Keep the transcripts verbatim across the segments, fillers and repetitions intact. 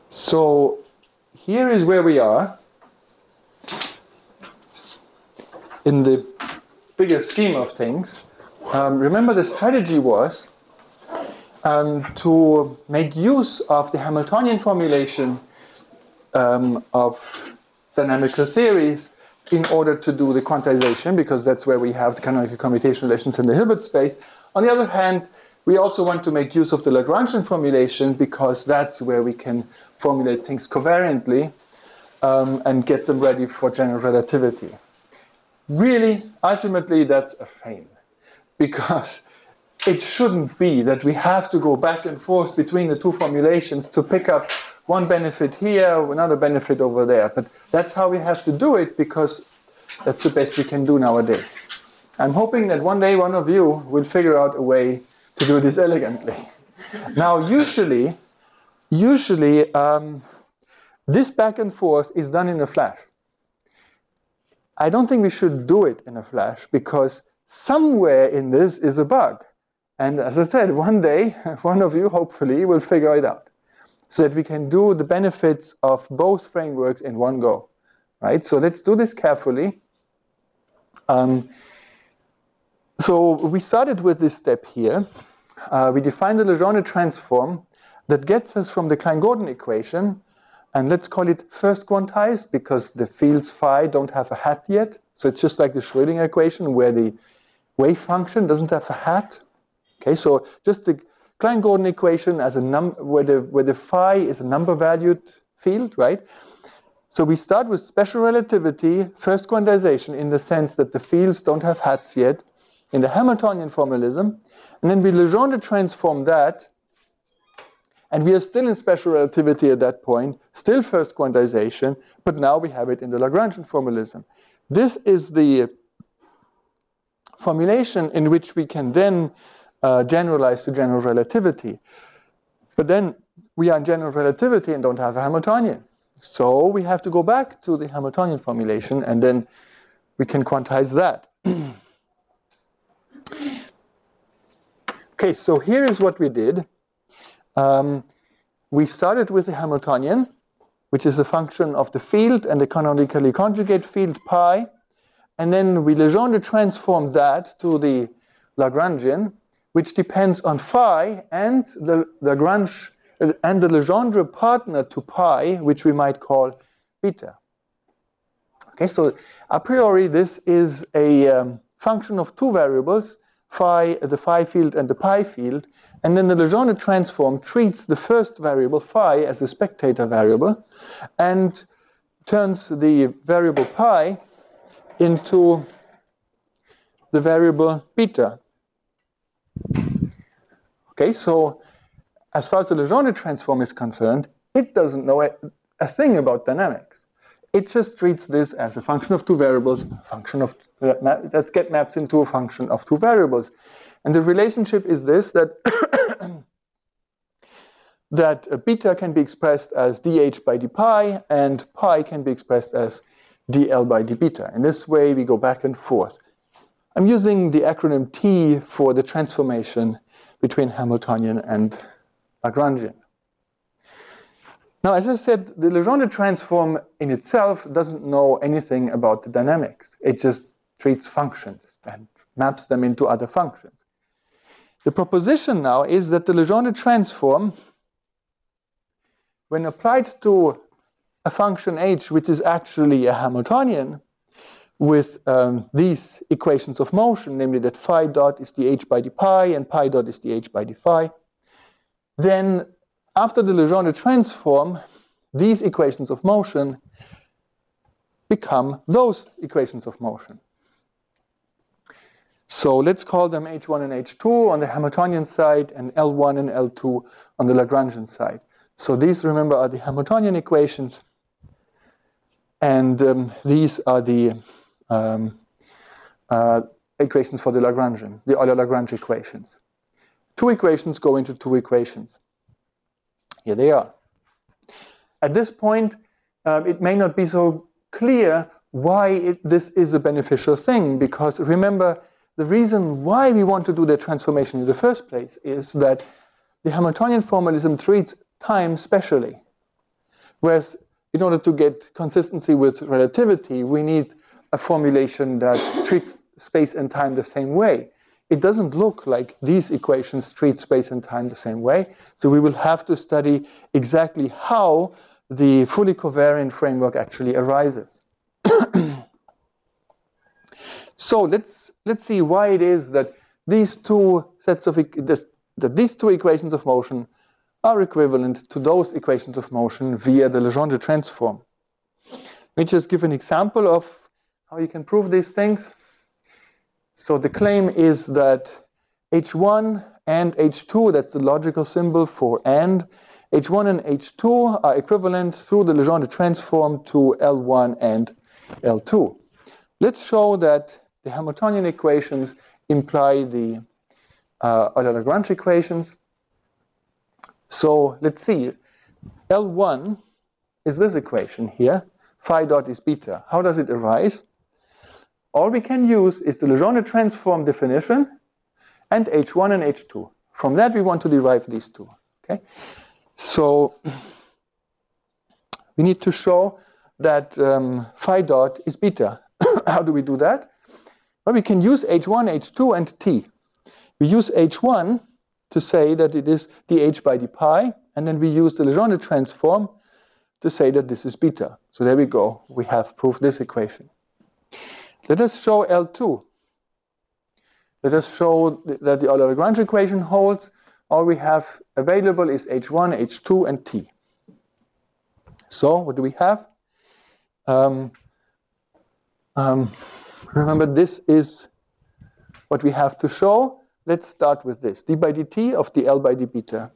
So here is where we are in the bigger scheme of things. Um, remember, the strategy was um, to make use of the Hamiltonian formulation um, of dynamical theories in order to do the quantization, because that's where we have the canonical commutation relations in the Hilbert space. On the other hand, we also want to make use of the Lagrangian formulation, because that's where we can formulate things covariantly um, and get them ready for general relativity. Really, ultimately, that's a shame, because it shouldn't be that we have to go back and forth between the two formulations to pick up one benefit here, another benefit over there. But that's how we have to do it, because that's the best we can do nowadays. I'm hoping that one day one of you will figure out a way to do this elegantly. Now, usually, usually um, this back and forth is done in a flash. I don't think we should do it in a flash, because somewhere in this is a bug. And as I said, one day, one of you, hopefully, will figure it out, so that we can do the benefits of both frameworks in one go, right? So let's do this carefully. Um, so we started with this step here. Uh, we defined the Legendre transform that gets us from the Klein-Gordon equation, and let's call it first quantized, because the fields phi don't have a hat yet. So it's just like the Schrödinger equation, where the wave function doesn't have a hat. Okay, so just the Klein-Gordon equation as a num where the where the phi is a number-valued field, right? So we start with special relativity, first quantization, in the sense that the fields don't have hats yet, in the Hamiltonian formalism, and then we Legendre transform that, and we are still in special relativity at that point, still first quantization, but now we have it in the Lagrangian formalism. This is the formulation in which we can then Uh, generalized to general relativity. But then we are in general relativity and don't have a Hamiltonian. So we have to go back to the Hamiltonian formulation, and then we can quantize that. Okay, so here is what we did. Um, we started with the Hamiltonian, which is a function of the field and the canonically conjugate field pi, and then we Legendre transformed that to the Lagrangian, which depends on phi and the Lagrange and the Legendre partner to pi, which we might call beta. Okay, so a priori this is a um, function of two variables, phi, the phi field and the pi field, and then the Legendre transform treats the first variable phi as a spectator variable and turns the variable pi into the variable beta. Okay, so as far as the Legendre transform is concerned, it doesn't know a, a thing about dynamics. It just treats this as a function of two variables, a function of uh, that get mapped into a function of two variables. And the relationship is this, that that uh, beta can be expressed as dh by d pi, and pi can be expressed as dl by d beta. In this way, we go back and forth. I'm using the acronym T for the transformation between Hamiltonian and Lagrangian. Now, as I said, the Legendre transform in itself doesn't know anything about the dynamics. It just treats functions and maps them into other functions. The proposition now is that the Legendre transform, when applied to a function h, which is actually a Hamiltonian, with um, these equations of motion, namely that phi dot is dh by d pi and pi dot is dh by d phi, then after the Legendre transform, these equations of motion become those equations of motion. So let's call them h one and h two on the Hamiltonian side and l one and l two on the Lagrangian side. So these, remember, are the Hamiltonian equations, and um, these are the um, uh, equations for the Lagrangian, the Euler-Lagrange equations. Two equations go into two equations. Here they are. At this point, um, it may not be so clear why it, this is a beneficial thing, because remember, the reason why we want to do the transformation in the first place is that the Hamiltonian formalism treats time specially. Whereas in order to get consistency with relativity, we need a formulation that treats space and time the same way. It doesn't look like these equations treat space and time the same way, so we will have to study exactly how the fully covariant framework actually arises. So let's let's see why it is that these two sets of this, that these two equations of motion are equivalent to those equations of motion via the Legendre transform. Let me just give an example of how you can prove these things. So the claim is that H one and H two, that's the logical symbol for and, H one and H two are equivalent through the Legendre transform to L one and L two. Let's show that the Hamiltonian equations imply the uh, Euler-Lagrange equations. So let's see, L one is this equation here, phi dot is beta. How does it arise? All we can use is the Legendre transform definition and H one and H two. From that we want to derive these two. Okay? So we need to show that um, phi dot is beta. How do we do that? Well, we can use H one, H two, and T. We use H one to say that it is dH by d pi, and then we use the Legendre transform to say that this is beta. So there we go. We have proved this equation. Let us show L two. Let us show that the Euler-Lagrange equation holds. All we have available is H one, H two, and T. So what do we have? Um, um, remember, this is what we have to show. Let's start with this, d by dt of dl by d beta.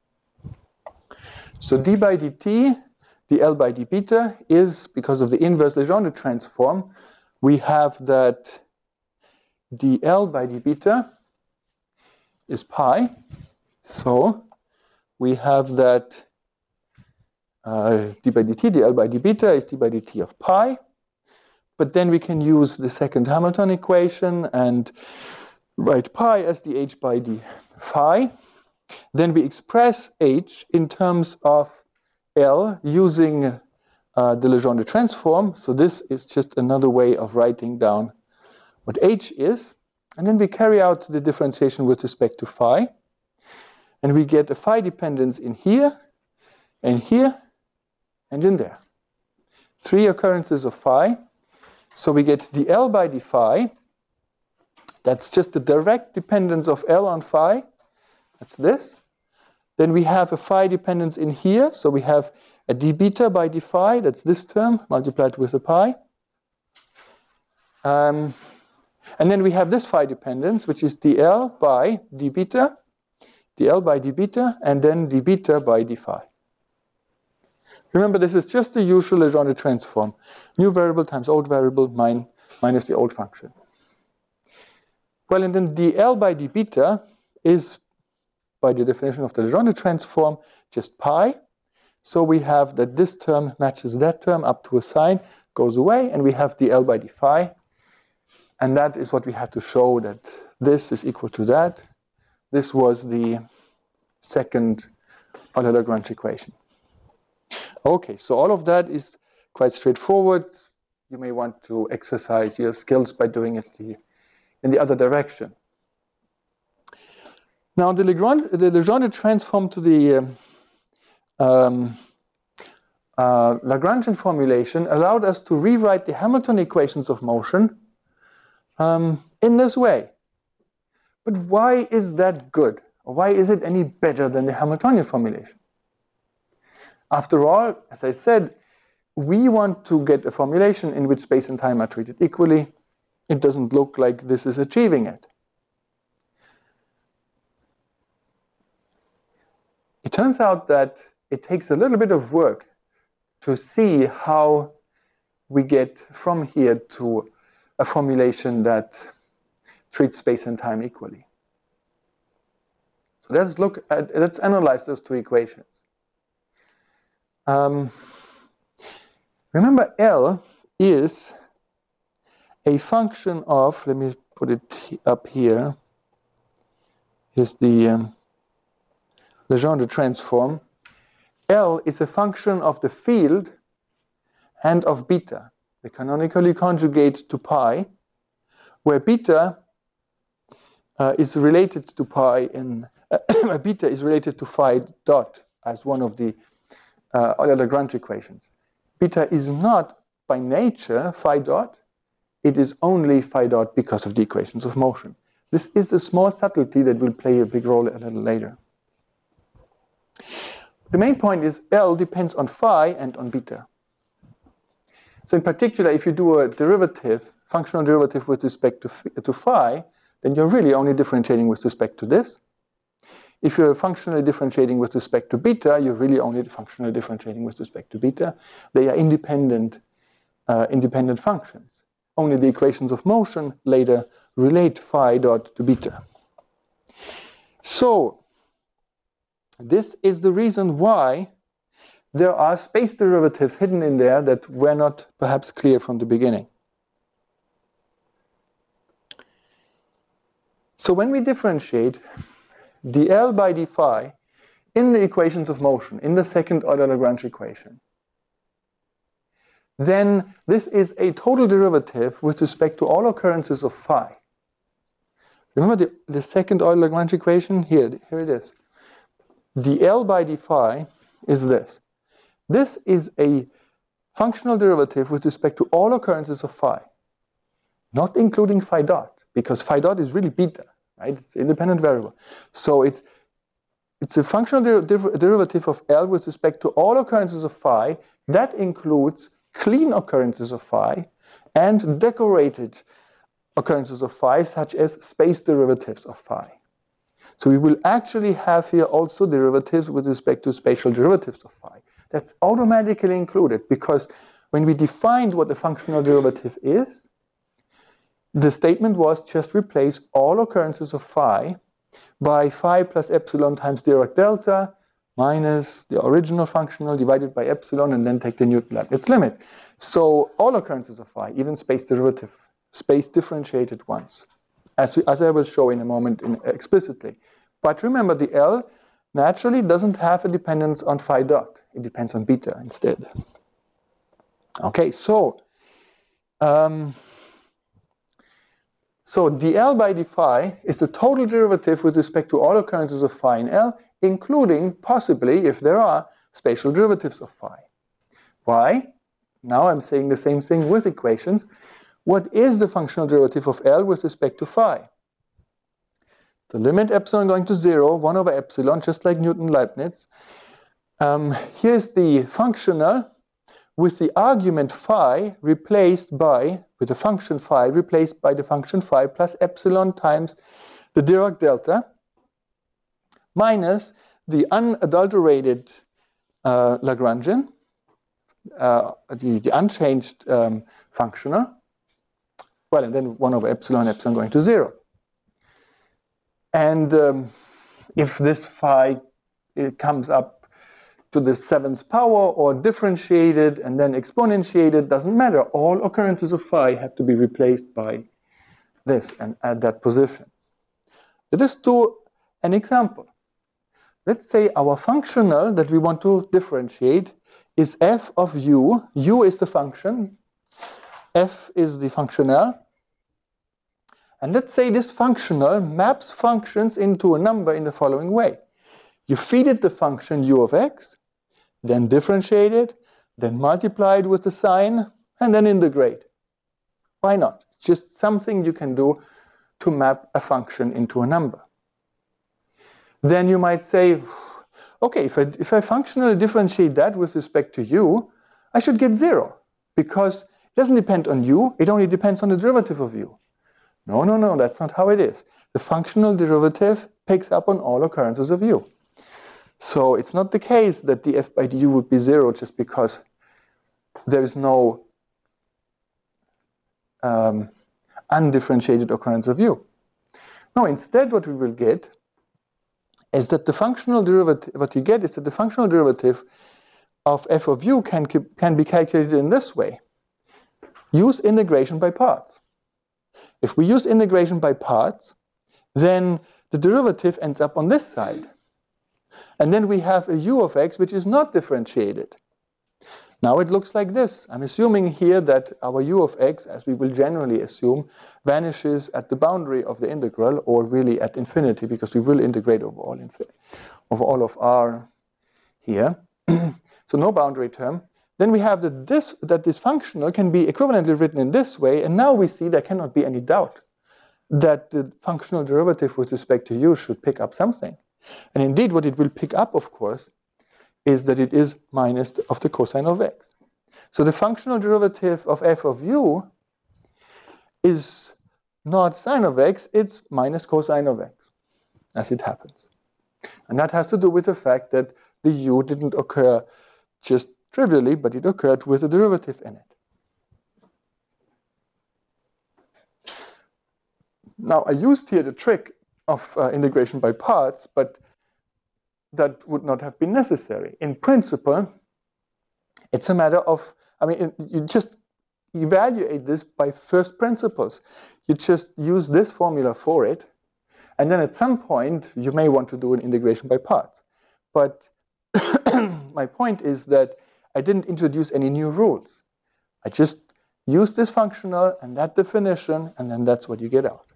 So d by dt, dl by d beta is, because of the inverse Legendre transform, we have that dl by d beta is pi. So we have that uh, d by dt, dl by d beta is d by dt of pi. But then we can use the second Hamilton equation and write pi as dh by d phi. Then we express h in terms of L using uh, the Legendre transform. So this is just another way of writing down what h is. And then we carry out the differentiation with respect to phi. And we get a phi dependence in here, and here, and in there. Three occurrences of phi. So we get dl by d phi. That's just the direct dependence of L on phi. That's this. Then we have a phi dependence in here. So we have a d beta by d phi. That's this term multiplied with a pi. Um, and then we have this phi dependence, which is dl by d beta, dl by d beta, and then d beta by d phi. Remember, this is just the usual Legendre transform. New variable times old variable min minus the old function. Well, and then dl by d beta is, by the definition of the Legendre transform, just pi. So we have that this term matches that term up to a sign, goes away, and we have dl by d phi. And that is what we had to show, that this is equal to that. This was the second Euler-Lagrange equation. Okay, so all of that is quite straightforward. You may want to exercise your skills by doing it the, in the other direction. Now, the Legendre, the Legendre transform to the um, um, uh, Lagrangian formulation allowed us to rewrite the Hamilton equations of motion um, in this way. But why is that good? Or why is it any better than the Hamiltonian formulation? After all, as I said, we want to get a formulation in which space and time are treated equally. It doesn't look like this is achieving it. It turns out that it takes a little bit of work to see how we get from here to a formulation that treats space and time equally. So let's look at, let's analyze those two equations. Um, remember, L is a function of, let me put it up here, is the um, Legendre transform. L is a function of the field and of beta, the canonically conjugate to pi, where beta uh, is related to pi in uh, beta is related to phi dot as one of the uh, Euler-Lagrange equations. Beta is not by nature phi dot, it is only phi dot because of the equations of motion. This is a small subtlety that will play a big role a little later. The main point is L depends on phi and on beta. So in particular, if you do a derivative, functional derivative with respect to, to phi, then you're really only differentiating with respect to this. If you're functionally differentiating with respect to beta, you're really only functionally differentiating with respect to beta. They are independent, uh, independent functions. Only the equations of motion later relate phi dot to beta. So, this is the reason why there are space derivatives hidden in there that were not perhaps clear from the beginning. So when we differentiate dl by d phi in the equations of motion, in the second order Lagrange equation, then this is a total derivative with respect to all occurrences of phi. Remember the, the second order Lagrange equation? Here, here it is. Dl by d phi is this. This is a functional derivative with respect to all occurrences of phi, not including phi dot, because phi dot is really beta, right? It's an independent variable. So it's, it's a functional der der derivative of L with respect to all occurrences of phi. That includes clean occurrences of phi and decorated occurrences of phi, such as space derivatives of phi. So we will actually have here also derivatives with respect to spatial derivatives of phi. That's automatically included, because when we defined what the functional derivative is, the statement was just replace all occurrences of phi by phi plus epsilon times Dirac delta minus the original functional divided by epsilon, and then take the Newton-Leibniz limit. So all occurrences of phi, even space derivative, space differentiated ones, as, we, as I will show in a moment in, explicitly. But remember, the L naturally doesn't have a dependence on phi dot. It depends on beta instead. Okay, so um, so dl by d phi is the total derivative with respect to all occurrences of phi in L, including possibly, if there are, spatial derivatives of phi. Why? Now I'm saying the same thing with equations. What is the functional derivative of L with respect to phi? The limit epsilon going to zero, one over epsilon, just like Newton-Leibniz. Um, here's the functional with the argument phi replaced by, with the function phi replaced by the function phi plus epsilon times the Dirac delta minus the unadulterated uh, Lagrangian, uh, the, the unchanged um, functional. Well, and then one over epsilon, epsilon going to zero. And um, if this phi it comes up to the seventh power or differentiated and then exponentiated, doesn't matter. All occurrences of phi have to be replaced by this and at that position. Let us do an example. Let's say our functional that we want to differentiate is f of u. U is the function. F is the functional. And let's say this functional maps functions into a number in the following way. You feed it the function u of x, then differentiate it, then multiply it with the sign, and then integrate. Why not? It's just something you can do to map a function into a number. Then you might say, okay, if I, if I functionally differentiate that with respect to u, I should get zero, because it doesn't depend on u, it only depends on the derivative of u. No, no, no, that's not how it is. The functional derivative picks up on all occurrences of u. So it's not the case that df by du would be zero just because there is no um, undifferentiated occurrence of u. No, instead what we will get is that the functional derivative, what you get is that the functional derivative of f of u can, can be calculated in this way. Use integration by parts. If we use integration by parts, then the derivative ends up on this side. And then we have a u of x which is not differentiated. Now it looks like this. I'm assuming here that our u of x, as we will generally assume, vanishes at the boundary of the integral, or really at infinity, because we will integrate over all, over all of r here. So no boundary term. Then we have that this, that this functional can be equivalently written in this way, and now we see there cannot be any doubt that the functional derivative with respect to u should pick up something. And indeed what it will pick up, of course, is that it is minus of the cosine of x. So the functional derivative of f of u is not sine of x, it's minus cosine of x, as it happens. And that has to do with the fact that the u didn't occur just trivially, but it occurred with a derivative in it. Now, I used here the trick of uh, integration by parts, but that would not have been necessary. In principle, it's a matter of, I mean, you just evaluate this by first principles. You just use this formula for it, and then at some point, you may want to do an integration by parts. But my point is that I didn't introduce any new rules. I just used this functional and that definition, and then that's what you get out.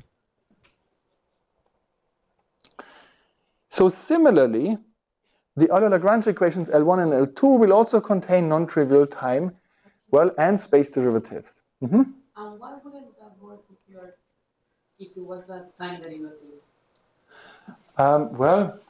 So similarly, the Euler-Lagrange equations L one and L two will also contain non-trivial time, well, and space derivatives. Mm-hmm. And why wouldn't that work if, you're, if it was a time derivative? Um, well,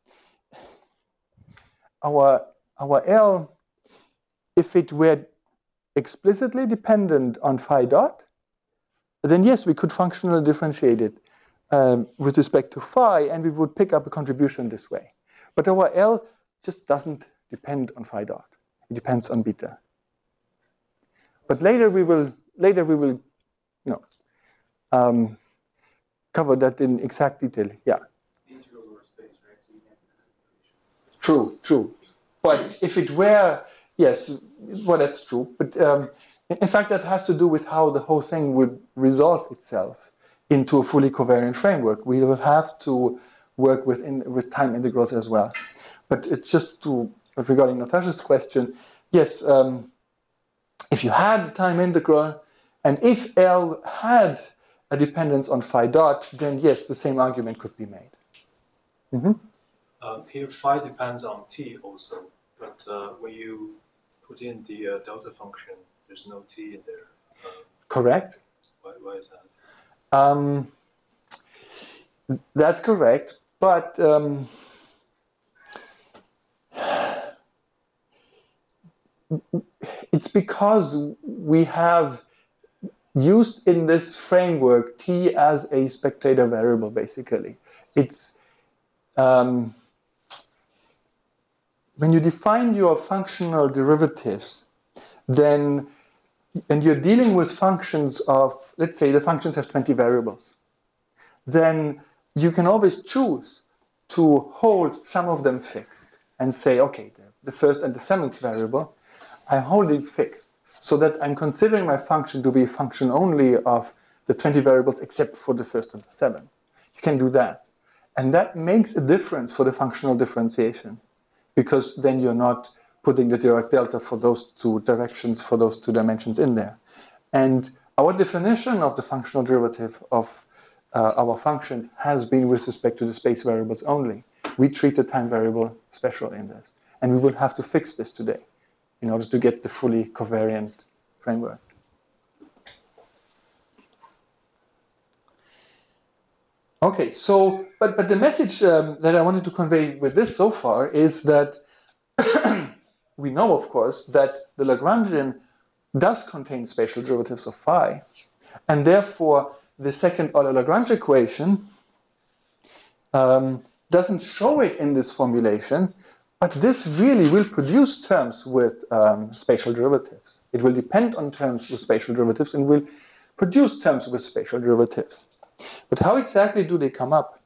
our, our L, if it were explicitly dependent on phi dot, then yes, we could functionally differentiate it um, with respect to phi, and we would pick up a contribution this way. But our L just doesn't depend on phi dot. It depends on beta. But later we will, later we will, you know, um, cover that in exact detail. Yeah. Integrals over space, right? So you can't do this. True, true. But if it were, yes, well, that's true. But um, in fact, that has to do with how the whole thing would resolve itself into a fully covariant framework. We will have to work with, in, with time integrals as well. But it's just to, regarding Natasha's question, yes, um, if you had a time integral, and if L had a dependence on phi dot, then yes, the same argument could be made. Mm-hmm. Uh, here, phi depends on t also, but uh, when you put in the uh, delta function, there's no t in there. Uh, Correct. Why, why is that? Um, that's correct, but um, it's because we have used in this framework t as a spectator variable, basically. It's um, when you define your functional derivatives, then, and you're dealing with functions of, let's say the functions have twenty variables, then you can always choose to hold some of them fixed and say, okay, the first and the seventh variable, I hold it fixed so that I'm considering my function to be a function only of the twenty variables except for the first and the seventh. You can do that. And that makes a difference for the functional differentiation, because then you're not putting the Dirac delta for those two directions, for those two dimensions in there. And our definition of the functional derivative of uh, our functions has been with respect to the space variables only. We treat the time variable special in this. And we will have to fix this today in order to get the fully covariant framework. Okay, so, but, but the message um, that I wanted to convey with this so far is that we know, of course, that the Lagrangian does contain spatial derivatives of phi, and therefore the second Euler-Lagrange equation um, doesn't show it in this formulation, but this really will produce terms with um, spatial derivatives. It will depend on terms with spatial derivatives and will produce terms with spatial derivatives. But how exactly do they come up?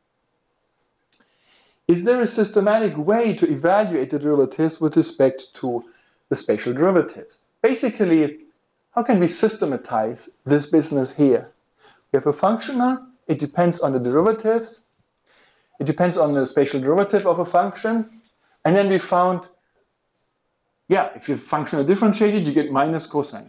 Is there a systematic way to evaluate the derivatives with respect to the spatial derivatives? Basically, how can we systematize this business here? We have a functional, it depends on the derivatives, It depends on the spatial derivative of a function. And then we found, yeah, if you functionally differentiate it, you get minus cosine.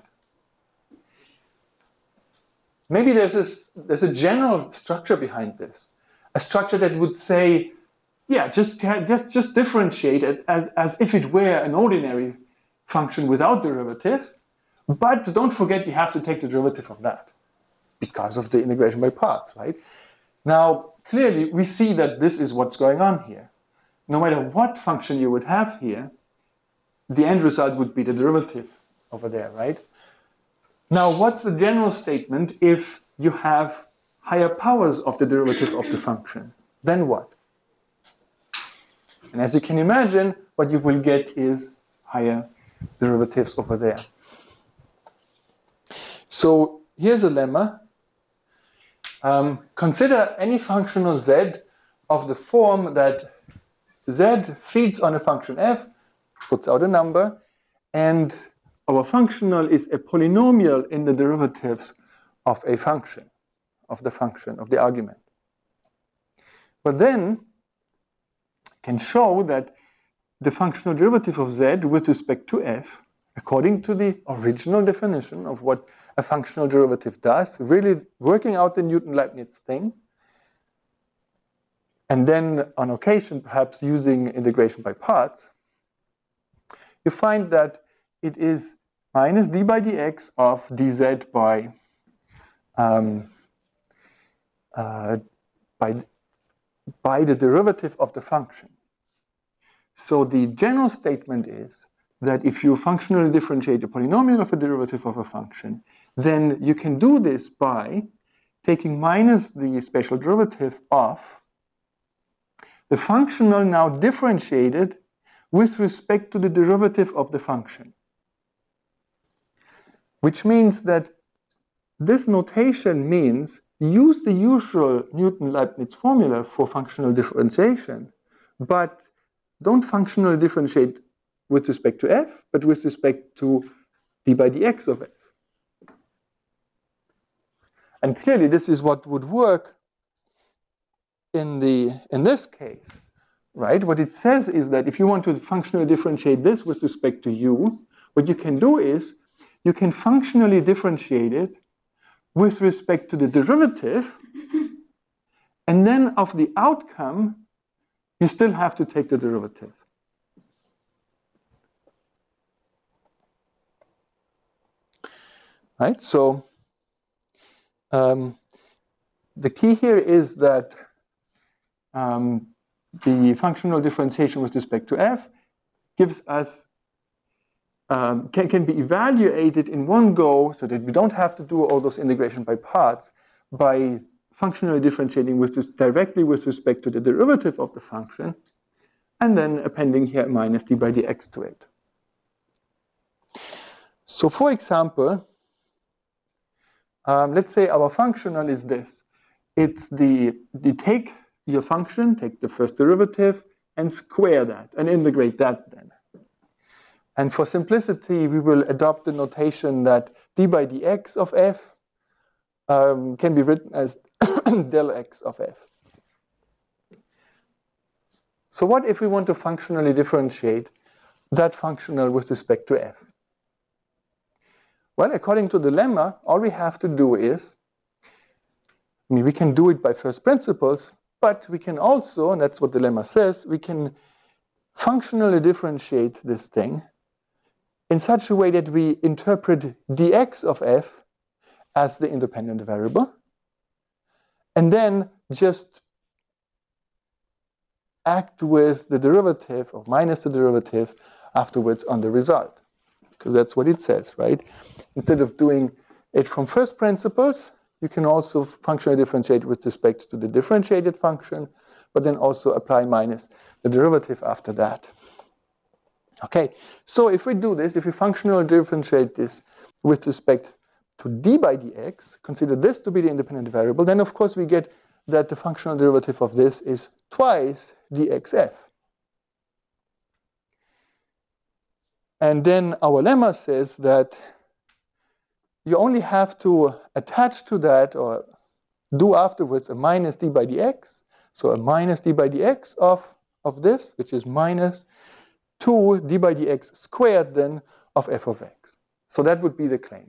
Maybe there's, this, there's a general structure behind this. A structure that would say, yeah, just, just, just differentiate it as, as if it were an ordinary function without derivative. But don't forget you have to take the derivative of that because of the integration by parts, right? Now, clearly, we see that this is what's going on here. No matter what function you would have here, the end result would be the derivative over there, right? Now, what's the general statement if you have higher powers of the derivative of the function? Then what? And as you can imagine, what you will get is higher derivatives over there. So here's a lemma. Um, consider any functional z of the form that z feeds on a function f, puts out a number, and our functional is a polynomial in the derivatives of a function, of the function, of the argument. But then can show that the functional derivative of z with respect to f, according to the original definition of what a functional derivative does, really working out the Newton-Leibniz thing, and then on occasion perhaps using integration by parts, you find that it is minus d by dx of dz by um, uh, by by the derivative of the function. So the general statement is that if you functionally differentiate the polynomial of a derivative of a function, then you can do this by taking minus the spatial derivative of the functional now differentiated with respect to the derivative of the function. Which means that this notation means use the usual Newton-Leibniz formula for functional differentiation, but don't functionally differentiate with respect to f, but with respect to d by dx of f. And clearly this is what would work in, the, in this case, right? What it says is that if you want to functionally differentiate this with respect to u, what you can do is you can functionally differentiate it with respect to the derivative, and then of the outcome, you still have to take the derivative. Right, so um, the key here is that um, the functional differentiation with respect to f gives us, um, can, can be evaluated in one go so that we don't have to do all those integration by parts by functionally differentiating with this directly with respect to the derivative of the function, and then appending here minus d by dx to it. So for example, Um, let's say our functional is this. It's the, you take your function, take the first derivative, and square that, and integrate that then. And for simplicity, we will adopt the notation that d by dx of f um, can be written as del x of f. So what if we want to functionally differentiate that functional with respect to f? Well, according to the lemma, all we have to do is, I mean, we can do it by first principles, but we can also, and that's what the lemma says, we can functionally differentiate this thing in such a way that we interpret dx of f as the independent variable, and then just act with the derivative, or minus the derivative, afterwards on the result. Because that's what it says, right? Instead of doing it from first principles, you can also functionally differentiate with respect to the differentiated function, but then also apply minus the derivative after that. Okay, so if we do this, if we functionally differentiate this with respect to d by dx, consider this to be the independent variable, then of course we get that the functional derivative of this is twice dxf. And then our lemma says that you only have to attach to that or do afterwards a minus d by dx So a minus d by dx of, of this, which is minus two d by dx squared then of f of x. So that would be the claim.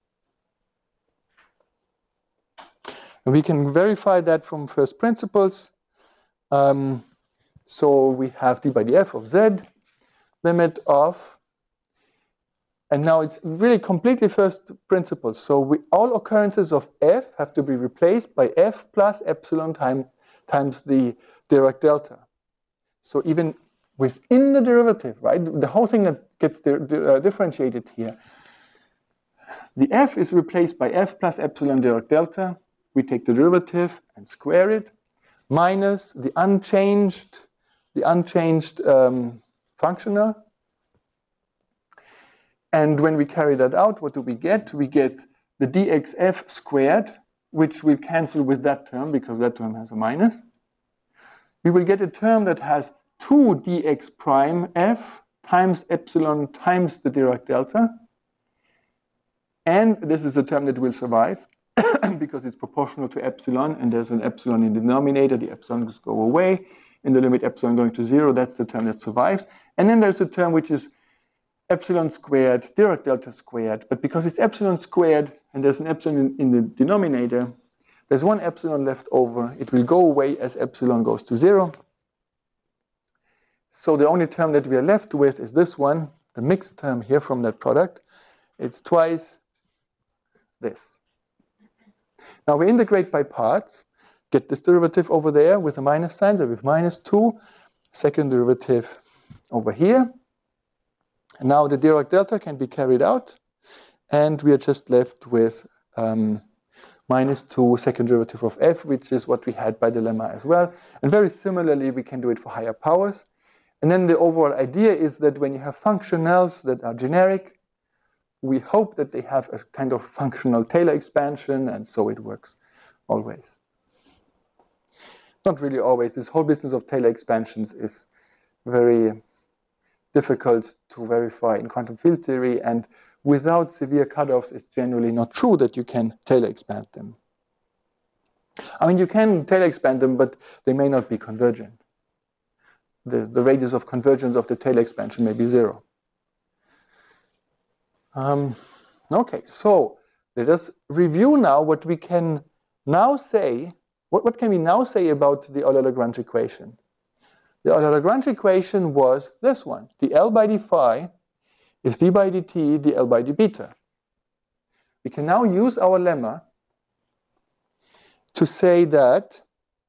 And we can verify that from first principles. Um, so we have d by df of z, limit of, and now it's really completely first principles. So we, all occurrences of f have to be replaced by f plus epsilon time, times the Dirac delta. So even within the derivative, right, the whole thing that gets di di uh, differentiated here, the f is replaced by f plus epsilon Dirac delta. We take the derivative and square it, minus the unchanged, the unchanged um, functional. And when we carry that out, what do we get? We get the dxf squared, which will cancel with that term because that term has a minus. We will get a term that has two dx prime f times epsilon times the Dirac delta. And this is a term that will survive because it's proportional to epsilon, and there's an epsilon in the denominator. The epsilons go away. In the limit epsilon going to zero, that's the term that survives. And then there's a term which is epsilon squared, Dirac delta squared. But because it's epsilon squared and there's an epsilon in, in the denominator, there's one epsilon left over. It will go away as epsilon goes to zero. So the only term that we are left with is this one, the mixed term here from that product. It's twice this. Now we integrate by parts, get this derivative over there with a minus sign, so we have minus two, second derivative over here. And now the Dirac delta can be carried out, and we are just left with um, minus two second derivative of f, which is what we had by the lemma as well. And very similarly, we can do it for higher powers. And then the overall idea is that when you have functionals that are generic, we hope that they have a kind of functional Taylor expansion, and so it works always. Not really always. This whole business of Taylor expansions is very difficult to verify in quantum field theory, and without severe cutoffs, it's generally not true that you can Taylor expand them. I mean, you can Taylor expand them, but they may not be convergent. The, the radius of convergence of the Taylor expansion may be zero. Um, okay, so let us review now what we can now say. What, what can we now say about the Euler-Lagrange equation? The Euler-Lagrange equation was this one. The L by d phi is d by dt, d L by d beta. We can now use our lemma to say that,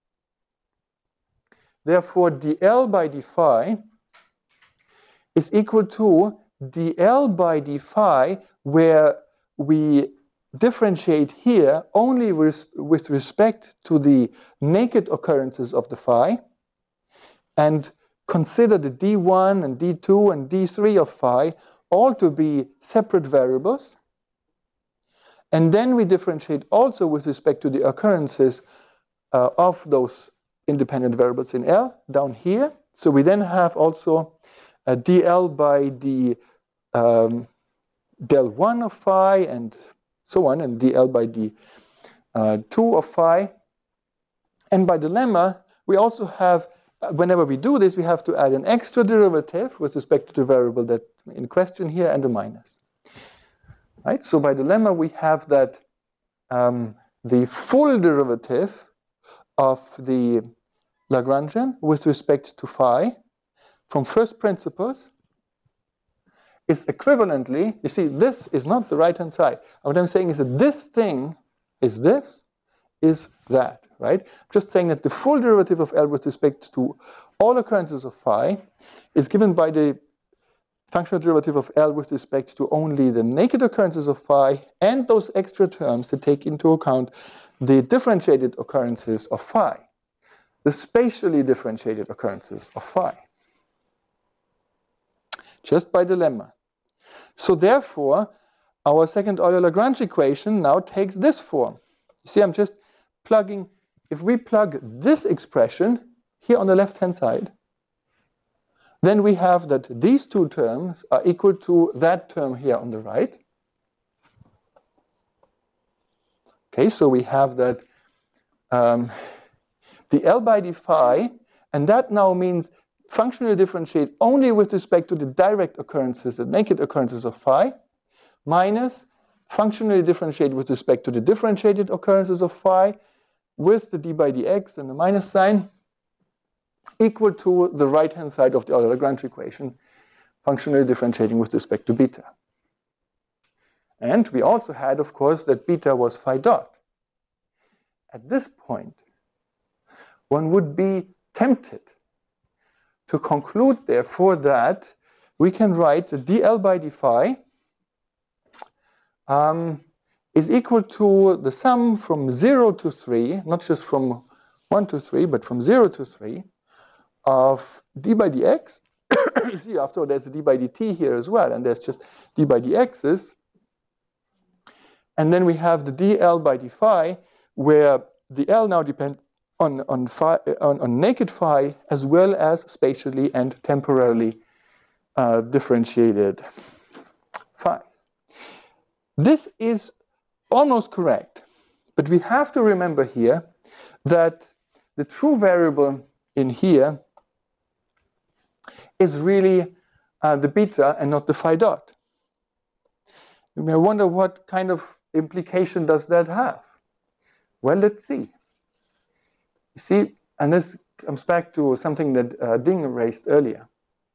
therefore, dl by d phi is equal to dl by d phi, where we differentiate here only with, with respect to the naked occurrences of the phi, and consider the d one and d two and d three of phi all to be separate variables. And then we differentiate also with respect to the occurrences uh, of those independent variables in L down here. So we then have also a dl by d um, del one of phi and so on, and dl by d uh, two of phi. And by the lemma, we also have, whenever we do this, we have to add an extra derivative with respect to the variable that in question here and a minus. Right? So by the lemma, we have that um, the full derivative of the Lagrangian with respect to phi from first principles is equivalently, you see, this is not the right-hand side. What I'm saying is that this thing is this, is that, right? I'm just saying that the full derivative of L with respect to all occurrences of phi is given by the functional derivative of L with respect to only the naked occurrences of phi and those extra terms to take into account the differentiated occurrences of phi, the spatially differentiated occurrences of phi, just by the lemma. So therefore, our second Euler-Lagrange equation now takes this form. You see, I'm just plugging, if we plug this expression here on the left-hand side, then we have that these two terms are equal to that term here on the right. Okay, so we have that um, the L by d phi, and that now means functionally differentiate only with respect to the direct occurrences, the naked occurrences of phi, minus functionally differentiate with respect to the differentiated occurrences of phi, with the d by dx and the minus sign, equal to the right-hand side of the Euler-Lagrange equation, functionally differentiating with respect to beta. And we also had, of course, that beta was phi dot. At this point, one would be tempted to conclude, therefore, that we can write the dl by d phi um, is equal to the sum from zero to three, not just from one to three, but from zero to three, of d by dx. You see, after all, there's a d by dt here as well, and there's just d by dx's. And then we have the dl by d phi, where the L now depends on, on, phi, on, on naked phi as well as spatially and temporally uh, differentiated phi. This is almost correct, but we have to remember here that the true variable in here is really uh, the beta and not the phi dot. You may wonder what kind of implication does that have? Well, let's see. You see, and this comes back to something that uh, Ding raised earlier.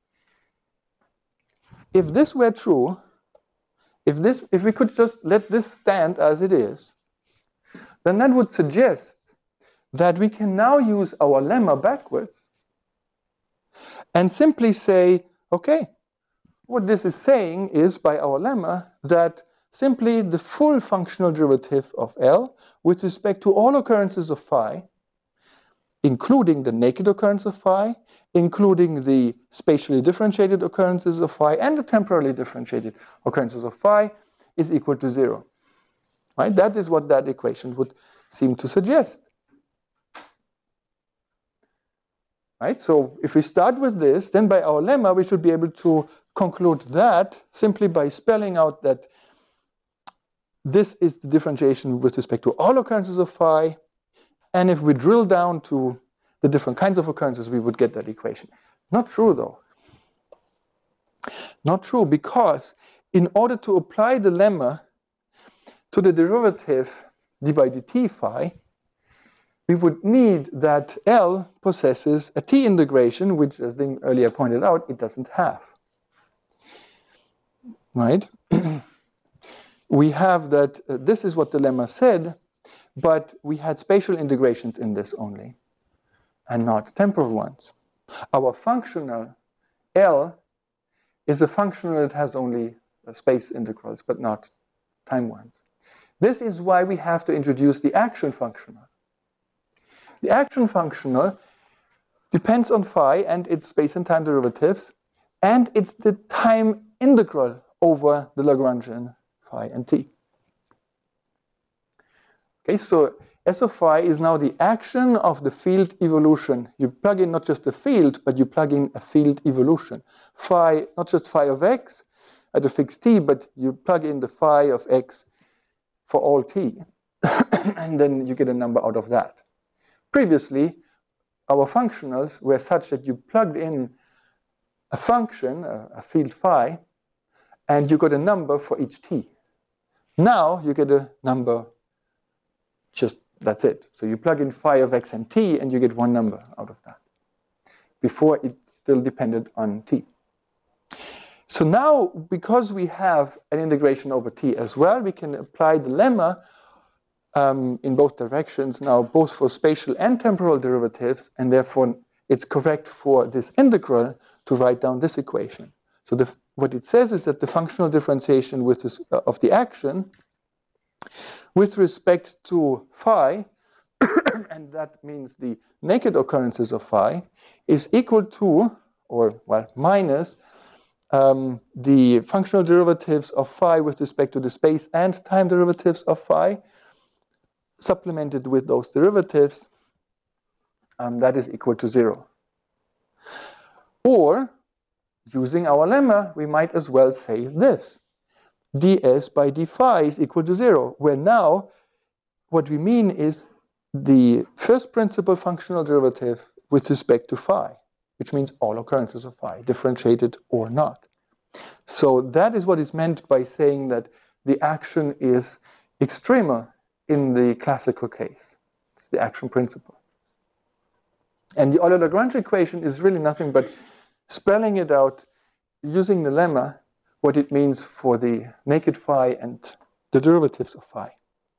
If this were true, if this, if we could just let this stand as it is, then that would suggest that we can now use our lemma backwards and simply say, okay, what this is saying is, by our lemma, that simply the full functional derivative of L with respect to all occurrences of phi, including the naked occurrence of phi, including the spatially differentiated occurrences of phi and the temporally differentiated occurrences of phi, is equal to zero. Right? That is what that equation would seem to suggest. Right? So if we start with this, then by our lemma, we should be able to conclude that simply by spelling out that this is the differentiation with respect to all occurrences of phi, and if we drill down to the different kinds of occurrences, we would get that equation. Not true, though. Not true, because in order to apply the lemma to the derivative d by dt phi, we would need that L possesses a t integration, which, as Ding earlier pointed out, it doesn't have. Right? We have that, uh, this is what the lemma said, but we had spatial integrations in this only, and not temporal ones. Our functional L is a functional that has only uh, space integrals, but not time ones. This is why we have to introduce the action functional. The action functional depends on phi and its space and time derivatives, and it's the time integral over the Lagrangian phi and t. Okay, so S of phi is now the action of the field evolution. You plug in not just the field, but you plug in a field evolution. Phi, not just phi of x at a fixed t, but you plug in the phi of x for all t, and then you get a number out of that. Previously, our functionals were such that you plugged in a function, a, a field phi, and you got a number for each t. Now you get a number, just that's it. So you plug in phi of x and t, and you get one number out of that. Before, it still depended on t. So now, because we have an integration over t as well, we can apply the lemma um, in both directions now, both for spatial and temporal derivatives, and therefore it's correct for this integral to write down this equation. So the, what it says is that the functional differentiation with this, uh, of the action with respect to phi, and that means the naked occurrences of phi, is equal to, or well, minus, um, the functional derivatives of phi with respect to the space and time derivatives of phi, supplemented with those derivatives, um, that is equal to zero. Or, using our lemma, we might as well say this. ds by d phi is equal to zero, where now what we mean is the first principal functional derivative with respect to phi, which means all occurrences of phi, differentiated or not. So that is what is meant by saying that the action is extremal in the classical case. It's the action principle. And the Euler-Lagrange equation is really nothing but spelling it out using the lemma, what it means for the naked phi and the derivatives of phi.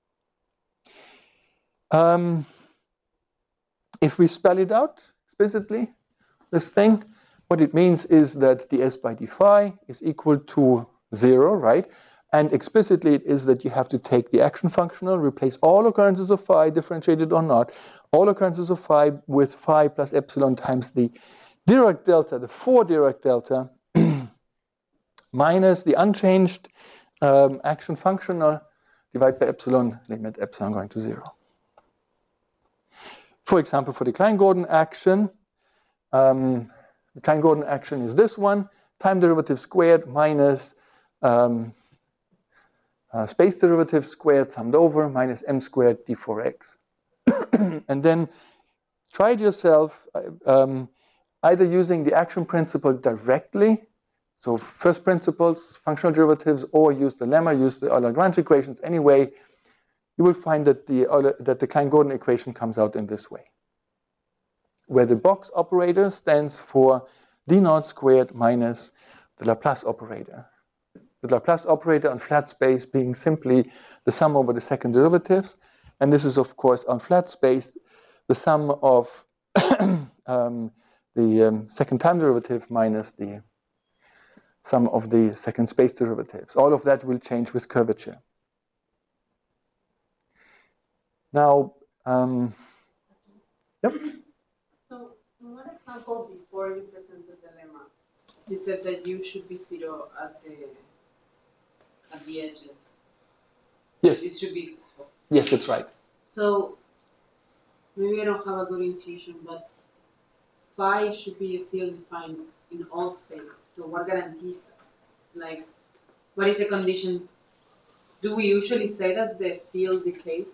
Um, if we spell it out explicitly, this thing, what it means is that ds by d phi is equal to zero, right? And explicitly it is that you have to take the action functional, replace all occurrences of phi, differentiated or not, all occurrences of phi with phi plus epsilon times the Dirac delta, the four Dirac delta, minus the unchanged um, action functional, divided by epsilon, limit epsilon going to zero. For example, for the Klein-Gordon action, um, the Klein-Gordon action is this one, time derivative squared minus um, uh, space derivative squared summed over minus m squared d four x. And then try it yourself, um, either using the action principle directly, so first principles, functional derivatives, or use the lemma, use the Euler-Lagrange equations. Anyway, you will find that the, Euler, that the Klein-Gordon equation comes out in this way, where the box operator stands for d naught squared minus the Laplace operator. The Laplace operator on flat space being simply the sum over the second derivatives. And this is, of course, on flat space, the sum of um, the um, second time derivative minus the sum of the second space derivatives. All of that will change with curvature. Now, um, yep. So, in one example before you presented the lemma, you said that u should be zero at the at the edges. Yes. It should be. Yes, that's right. So, maybe I don't have a good intuition, but phi should be a field defined in all space. So, what guarantees that? Like, what is the condition? Do we usually say that the field decays?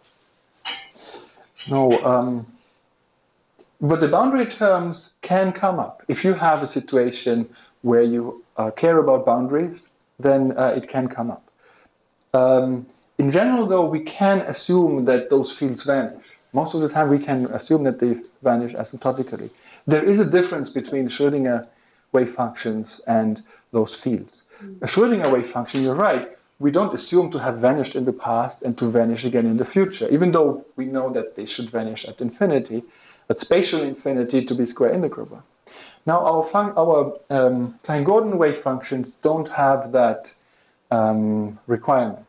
No, um, but the boundary terms can come up. If you have a situation where you uh, care about boundaries, then uh, it can come up. Um, in general, though, we can assume that those fields vanish. Most of the time, we can assume that they vanish asymptotically. There is a difference between Schrödinger wave functions and those fields. Mm-hmm. A Schrödinger wave function, you're right, we don't assume to have vanished in the past and to vanish again in the future, even though we know that they should vanish at infinity, at spatial infinity to be square integrable. Now, our, fun our um, Klein-Gordon wave functions don't have that um, requirement.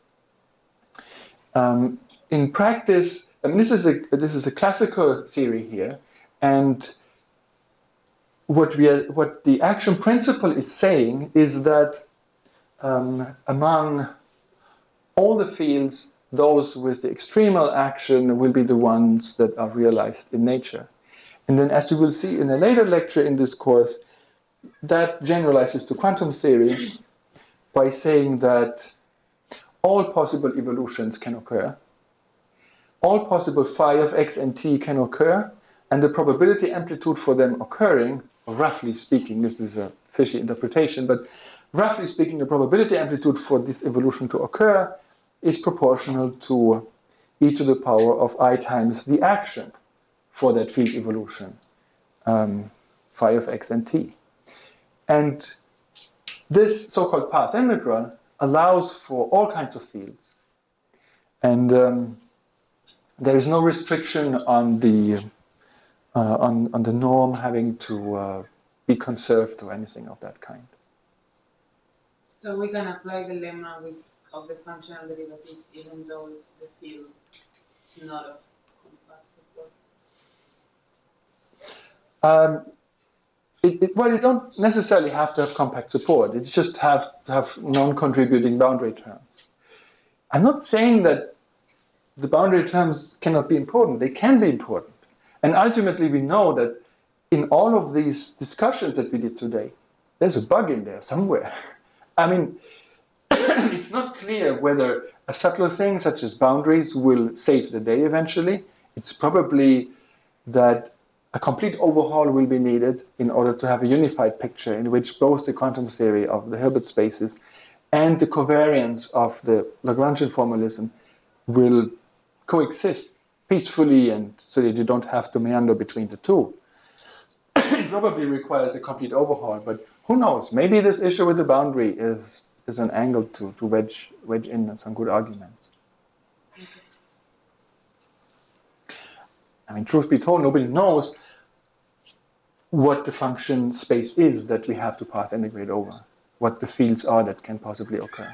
Um, in practice, I mean, this is a this is a classical theory here, and what we are, what the action principle is saying is that um, among all the fields, those with the extremal action will be the ones that are realized in nature. And then, as you will see in a later lecture in this course, that generalizes to quantum theory by saying that all possible evolutions can occur, all possible phi of x and t can occur, and the probability amplitude for them occurring, roughly speaking, this is a fishy interpretation, but roughly speaking, the probability amplitude for this evolution to occur is proportional to e to the power of I times the action for that field evolution, um, phi of x and t. And this so-called path integral allows for all kinds of fields. And um, there is no restriction on the, uh, on, on the norm having to uh, be conserved or anything of that kind. So we can apply the lemma with, of the functional derivatives even though the field is not of compact support? Um, it, it, well, you don't necessarily have to have compact support. It's just have to have non-contributing boundary terms. I'm not saying that the boundary terms cannot be important. They can be important. And ultimately, we know that in all of these discussions that we did today, there's a bug in there somewhere. I mean, it's not clear whether a subtler thing such as boundaries will save the day eventually. It's probably that a complete overhaul will be needed in order to have a unified picture in which both the quantum theory of the Hilbert spaces and the covariance of the Lagrangian formalism will coexist peacefully, and so that you don't have to meander between the two. It probably requires a complete overhaul, but who knows? Maybe this issue with the boundary is, is an angle to, to wedge, wedge in some good arguments. I mean, truth be told, nobody knows what the function space is that we have to path integrate over, what the fields are that can possibly occur.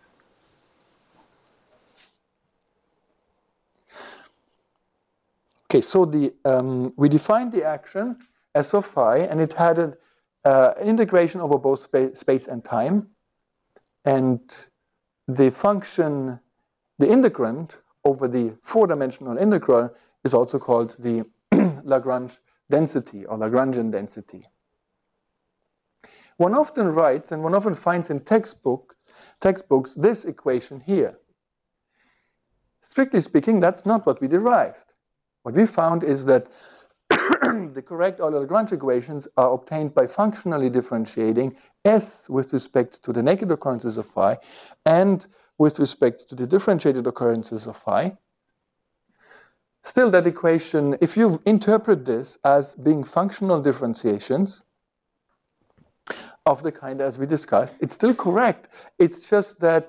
Okay, so the, um, we defined the action S of phi, and it had an uh, integration over both spa space and time. And the function, the integrand over the four-dimensional integral is also called the Lagrange density or Lagrangian density. One often writes, and one often finds in textbook, textbooks, this equation here. Strictly speaking, that's not what we derived. What we found is that the correct Euler-Lagrange equations are obtained by functionally differentiating S with respect to the naked occurrences of phi and with respect to the differentiated occurrences of phi. Still, that equation, if you interpret this as being functional differentiations of the kind as we discussed, it's still correct. It's just that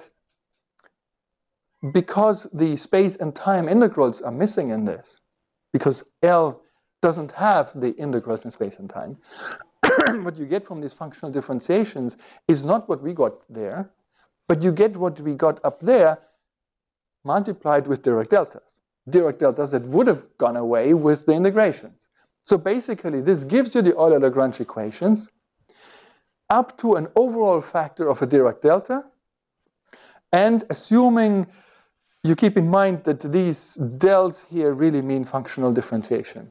because the space and time integrals are missing in this, because L doesn't have the integrals in space and time, what you get from these functional differentiations is not what we got there, but you get what we got up there multiplied with Dirac deltas. Dirac deltas that would have gone away with the integrations. So basically, this gives you the Euler-Lagrange equations up to an overall factor of a Dirac delta, and assuming you keep in mind that these delts here really mean functional differentiation.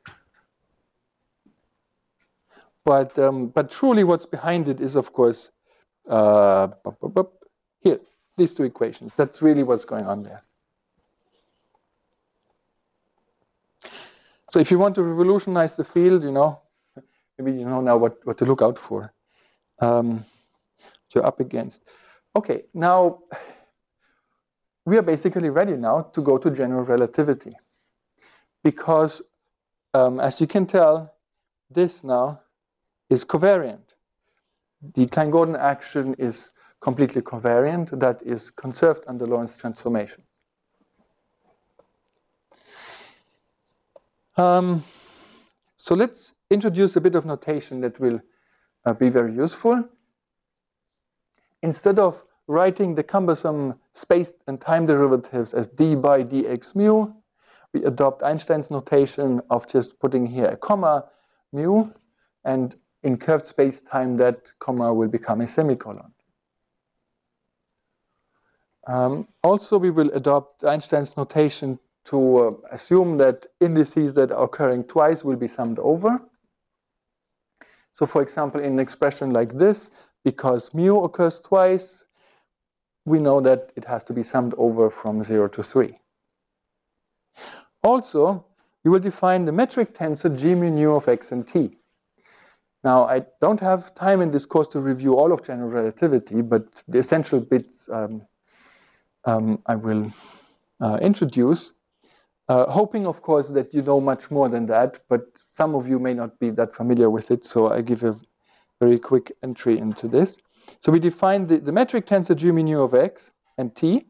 But, um, but truly what's behind it is, of course, uh, here, these two equations. That's really what's going on there. So if you want to revolutionize the field, you know, maybe you know now what, what to look out for. Um, you're up against. Okay, now we are basically ready now to go to general relativity. Because, um, as you can tell, this now is covariant. The Klein-Gordon action is completely covariant, that is conserved under Lorentz transformation. Um, so let's introduce a bit of notation that will uh, be very useful. Instead of writing the cumbersome space and time derivatives as d by dx mu, we adopt Einstein's notation of just putting here a comma mu, and in curved space-time that comma will become a semicolon. Um, also, we will adopt Einstein's notation to uh, assume that indices that are occurring twice will be summed over. So for example, in an expression like this, because mu occurs twice, we know that it has to be summed over from zero to three. Also, we will define the metric tensor G mu nu of x and t. Now, I don't have time in this course to review all of general relativity, but the essential bits um, um, I will uh, introduce, uh, hoping, of course, that you know much more than that, but some of you may not be that familiar with it, so I give a very quick entry into this. So we define the, the metric tensor G mu nu of x and t.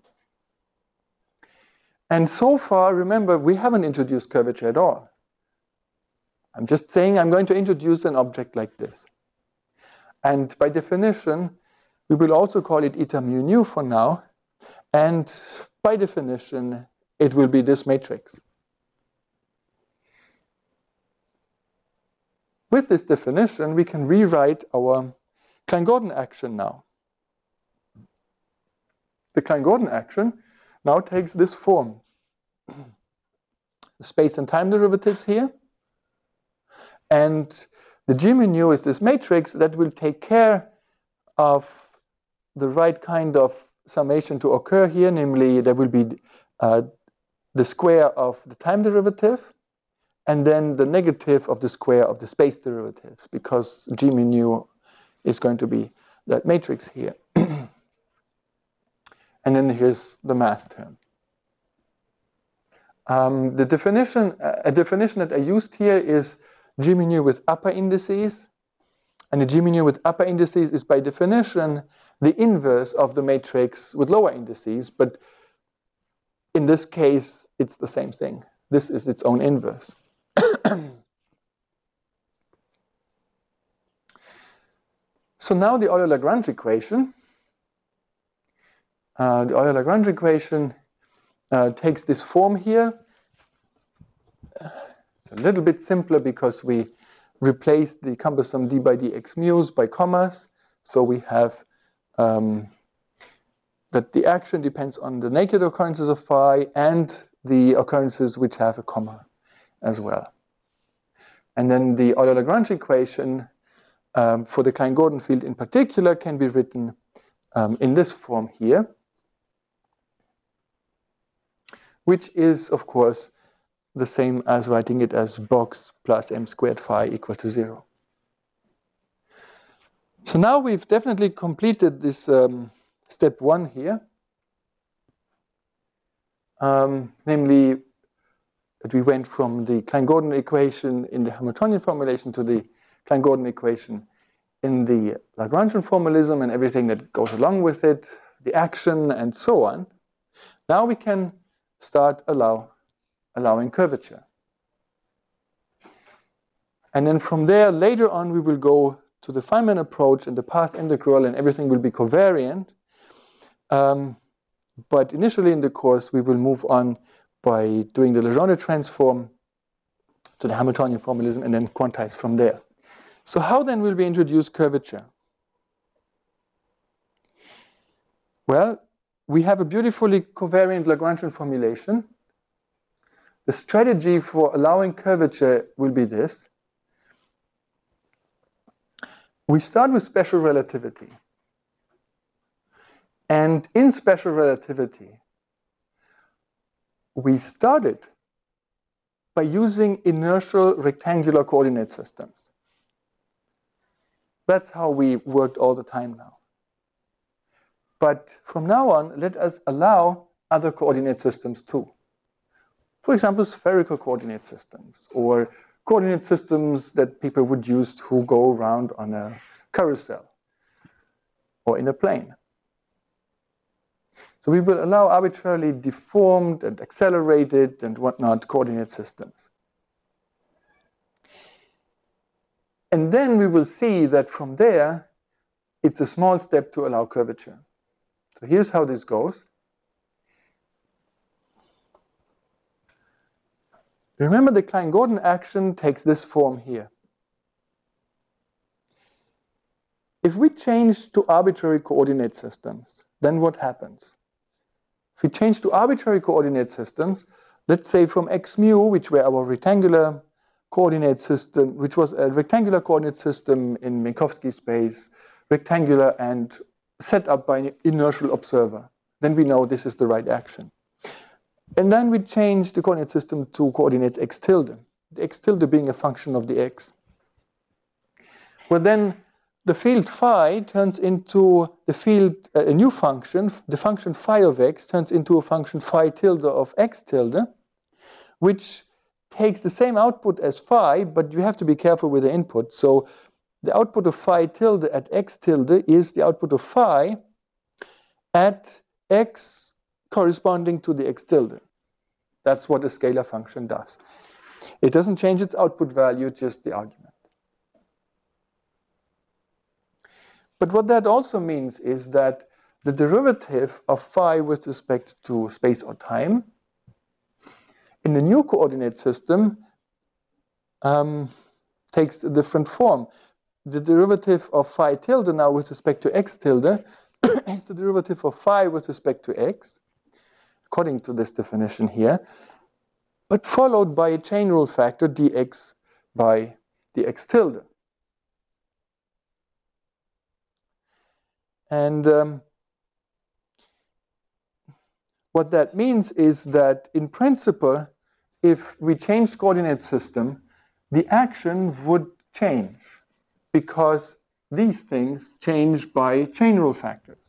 And so far, remember, we haven't introduced curvature at all. I'm just saying I'm going to introduce an object like this. And by definition, we will also call it eta mu nu for now. And by definition, it will be this matrix. With this definition, we can rewrite our Klein-Gordon action now. The Klein-Gordon action now takes this form. The space and time derivatives here. And the G mu nu is this matrix that will take care of the right kind of summation to occur here, namely there will be uh, the square of the time derivative and then the negative of the square of the space derivatives, because G mu nu is going to be that matrix here. And then here's the mass term. Um, the definition, a definition that I used here is G mu nu with upper indices. And the G mu nu with upper indices is by definition the inverse of the matrix with lower indices. But in this case, it's the same thing. This is its own inverse. So now the Euler-Lagrange equation. Uh, the Euler-Lagrange equation uh, takes this form here. It's a little bit simpler because we replaced the cumbersome d by dx mu's by commas. So we have um, that the action depends on the naked occurrences of phi and the occurrences which have a comma as well. And then the Euler-Lagrange equation um, for the Klein-Gordon field in particular can be written um, in this form here, which is, of course, the same as writing it as box plus m squared phi equal to zero. So now we've definitely completed this um, step one here, um, namely that we went from the Klein-Gordon equation in the Hamiltonian formulation to the Klein-Gordon equation in the Lagrangian formalism and everything that goes along with it, the action and so on. Now we can start allow, allowing curvature. And then from there, later on, we will go to the Feynman approach and the path integral, and everything will be covariant. Um, but initially in the course, we will move on by doing the Legendre transform to the Hamiltonian formalism and then quantize from there. So how then will we introduce curvature? Well, we have a beautifully covariant Lagrangian formulation. The strategy for allowing curvature will be this. We start with special relativity. And in special relativity, we started by using inertial rectangular coordinate systems. That's how we worked all the time now. But from now on, let us allow other coordinate systems too. For example, spherical coordinate systems, or coordinate systems that people would use to go around on a carousel or in a plane. So we will allow arbitrarily deformed and accelerated and whatnot coordinate systems. And then we will see that from there, it's a small step to allow curvature. So here's how this goes. Remember, the Klein-Gordon action takes this form here. If we change to arbitrary coordinate systems, then what happens? If we change to arbitrary coordinate systems, let's say from x mu, which were our rectangular coordinate system, which was a rectangular coordinate system in Minkowski space, rectangular and set up by an inertial observer, then we know this is the right action. And then we change the coordinate system to coordinates x tilde, the x tilde being a function of the x. Well, then the field phi turns into the field, uh, a new function, the function phi of x turns into a function phi tilde of x tilde, which takes the same output as phi, but you have to be careful with the input. So the output of phi tilde at x tilde is the output of phi at x corresponding to the x tilde. That's what a scalar function does. It doesn't change its output value, just the argument. But what that also means is that the derivative of phi with respect to space or time in the new coordinate system um, takes a different form. The derivative of phi tilde now with respect to x tilde is the derivative of phi with respect to x, according to this definition here, but followed by a chain rule factor dx by dx tilde. And um, what that means is that in principle, if we change coordinate system, the action would change because these things change by chain rule factors.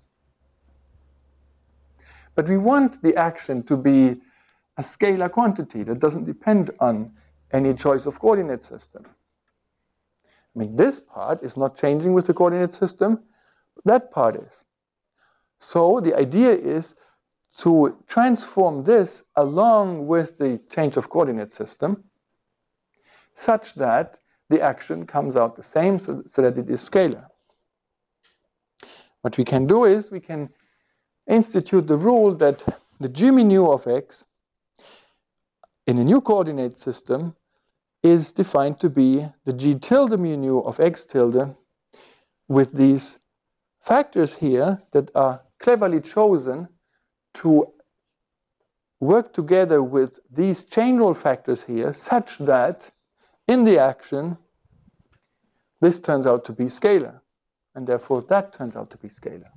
But we want the action to be a scalar quantity that doesn't depend on any choice of coordinate system. I mean, this part is not changing with the coordinate system, that part is. So the idea is to transform this along with the change of coordinate system such that the action comes out the same, so, so that it is scalar. What we can do is we can institute the rule that the g mu nu of x in a new coordinate system is defined to be the g tilde mu nu of x tilde with these factors here that are cleverly chosen to work together with these chain rule factors here such that in the action this turns out to be scalar, and therefore that turns out to be scalar.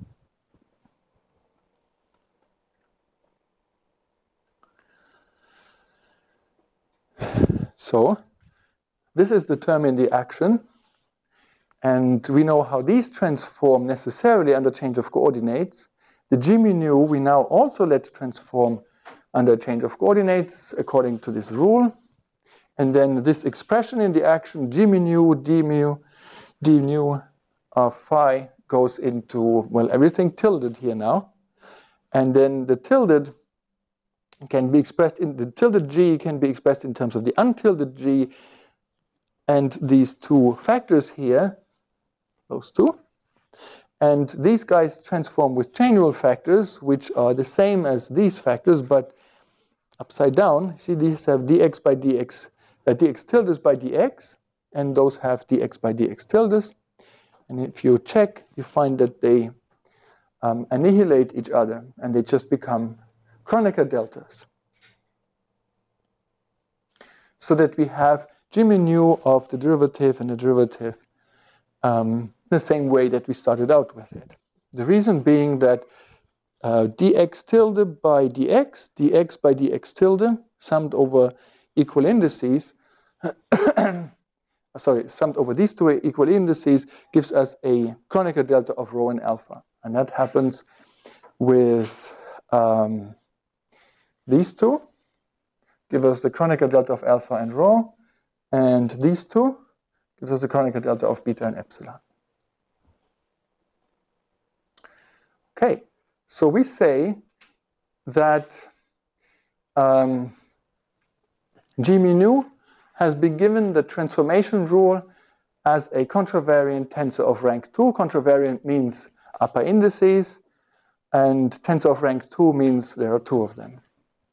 So this is the term in the action, and we know how these transform necessarily under change of coordinates. The g mu nu we now also let transform under change of coordinates according to this rule. And then this expression in the action, g mu nu, d mu, d nu of phi goes into, well, everything tilted here now. And then the tilted can be expressed in, the tilted g can be expressed in terms of the untilted g, and these two factors here, those two. And these guys transform with chain rule factors, which are the same as these factors, but upside down. See, these have dx by dx, uh, dx tildes by dx, and those have dx by dx tildes. And if you check, you find that they um, annihilate each other, and they just become Kronecker deltas. So that we have g mu nu of the derivative and the derivative um, the same way that we started out with it. The reason being that uh, dx tilde by dx, dx by dx tilde, summed over equal indices, sorry, summed over these two equal indices gives us a Kronecker delta of rho and alpha. And that happens with um, these two, give us the Kronecker delta of alpha and rho, and these two gives us the Kronecker delta of beta and epsilon. Okay, so we say that um, g mu nu has been given the transformation rule as a contravariant tensor of rank two. Contravariant means upper indices, and tensor of rank two means there are two of them.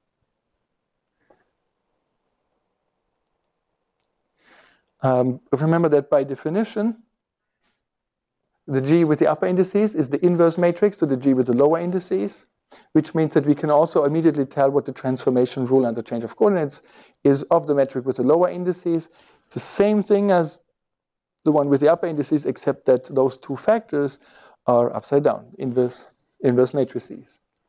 Um, remember that by definition, the G with the upper indices is the inverse matrix to the G with the lower indices, which means that we can also immediately tell what the transformation rule under change of coordinates is of the metric with the lower indices. It's the same thing as the one with the upper indices, except that those two factors are upside down, inverse, inverse matrices.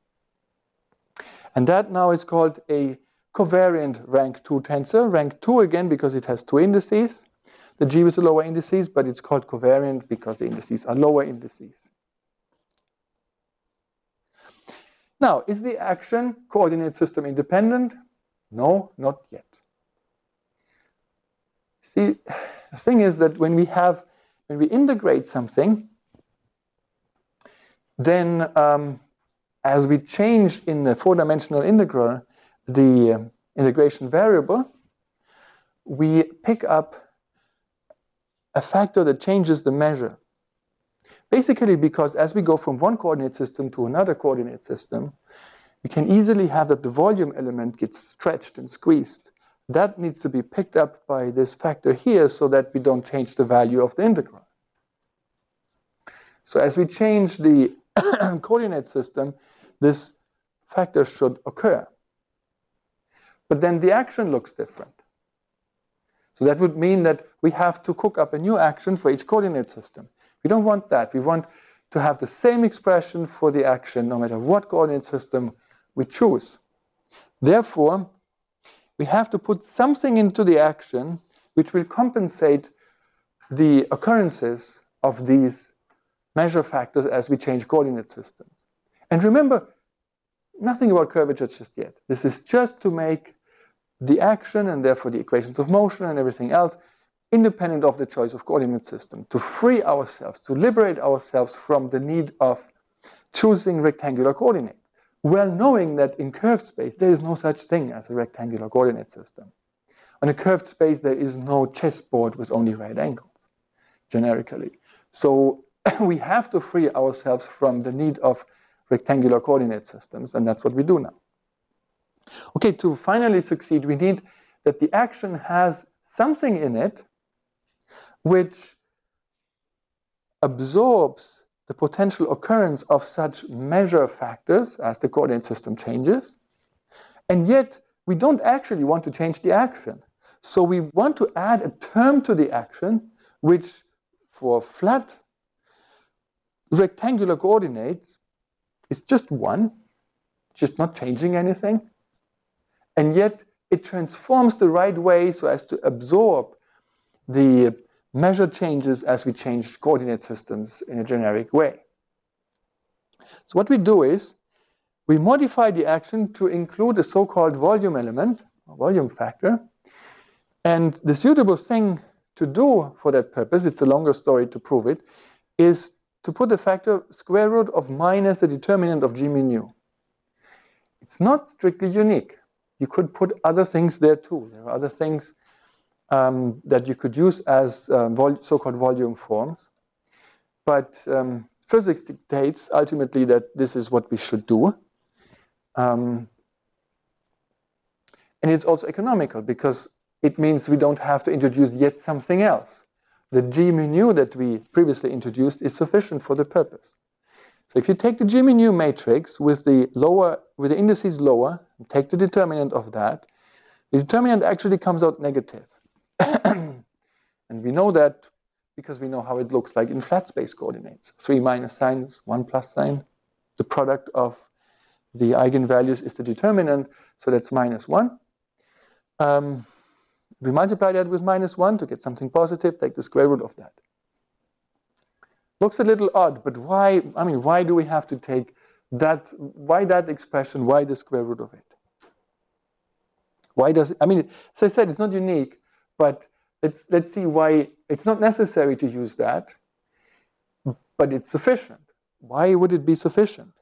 And that now is called a covariant rank two tensor. Rank two again because it has two indices, the G with the lower indices, but it's called covariant because the indices are lower indices. Now, is the action coordinate system independent? No, not yet. See, the thing is that when we have, when we integrate something, then um, as we change in the four-dimensional integral the um, integration variable, we pick up a factor that changes the measure. Basically because as we go from one coordinate system to another coordinate system, we can easily have that the volume element gets stretched and squeezed. That needs to be picked up by this factor here so that we don't change the value of the integral. So as we change the coordinate system, this factor should occur. But then the action looks different. So that would mean that we have to cook up a new action for each coordinate system. We don't want that. We want to have the same expression for the action no matter what coordinate system we choose. Therefore, we have to put something into the action which will compensate the occurrences of these measure factors as we change coordinate systems. And remember, nothing about curvature just yet. This is just to make the action and therefore the equations of motion and everything else independent of the choice of coordinate system, to free ourselves, to liberate ourselves from the need of choosing rectangular coordinates, well knowing that in curved space there is no such thing as a rectangular coordinate system. On a curved space there is no chessboard with only right angles, generically. So we have to free ourselves from the need of rectangular coordinate systems, and that's what we do now. Okay, to finally succeed, we need that the action has something in it which absorbs the potential occurrence of such measure factors as the coordinate system changes, and yet we don't actually want to change the action. So we want to add a term to the action which, for flat rectangular coordinates, is just one, just not changing anything, and yet it transforms the right way so as to absorb the measure changes as we change coordinate systems in a generic way. So what we do is we modify the action to include a so-called volume element, a volume factor, and the suitable thing to do for that purpose, it's a longer story to prove it, is to put the factor square root of minus the determinant of G mu nu. It's not strictly unique. You could put other things there too. There are other things um, that you could use as um, vol so-called volume forms. But um, physics dictates ultimately that this is what we should do. Um, and it's also economical because it means we don't have to introduce yet something else. The G mu nu that we previously introduced is sufficient for the purpose. So if you take the G mu nu matrix with the lower, with the indices lower, and take the determinant of that, the determinant actually comes out negative. And we know that because we know how it looks like in flat space coordinates. Three minus signs, one plus sign. The product of the eigenvalues is the determinant, so that's minus one. Um, we multiply that with minus one to get something positive, take the square root of that. Looks a little odd, but why, I mean, why do we have to take that, why that expression, why the square root of it? Why does it, I mean, as I said, it's not unique, but let's, let's see why it's not necessary to use that, but it's sufficient. Why would it be sufficient?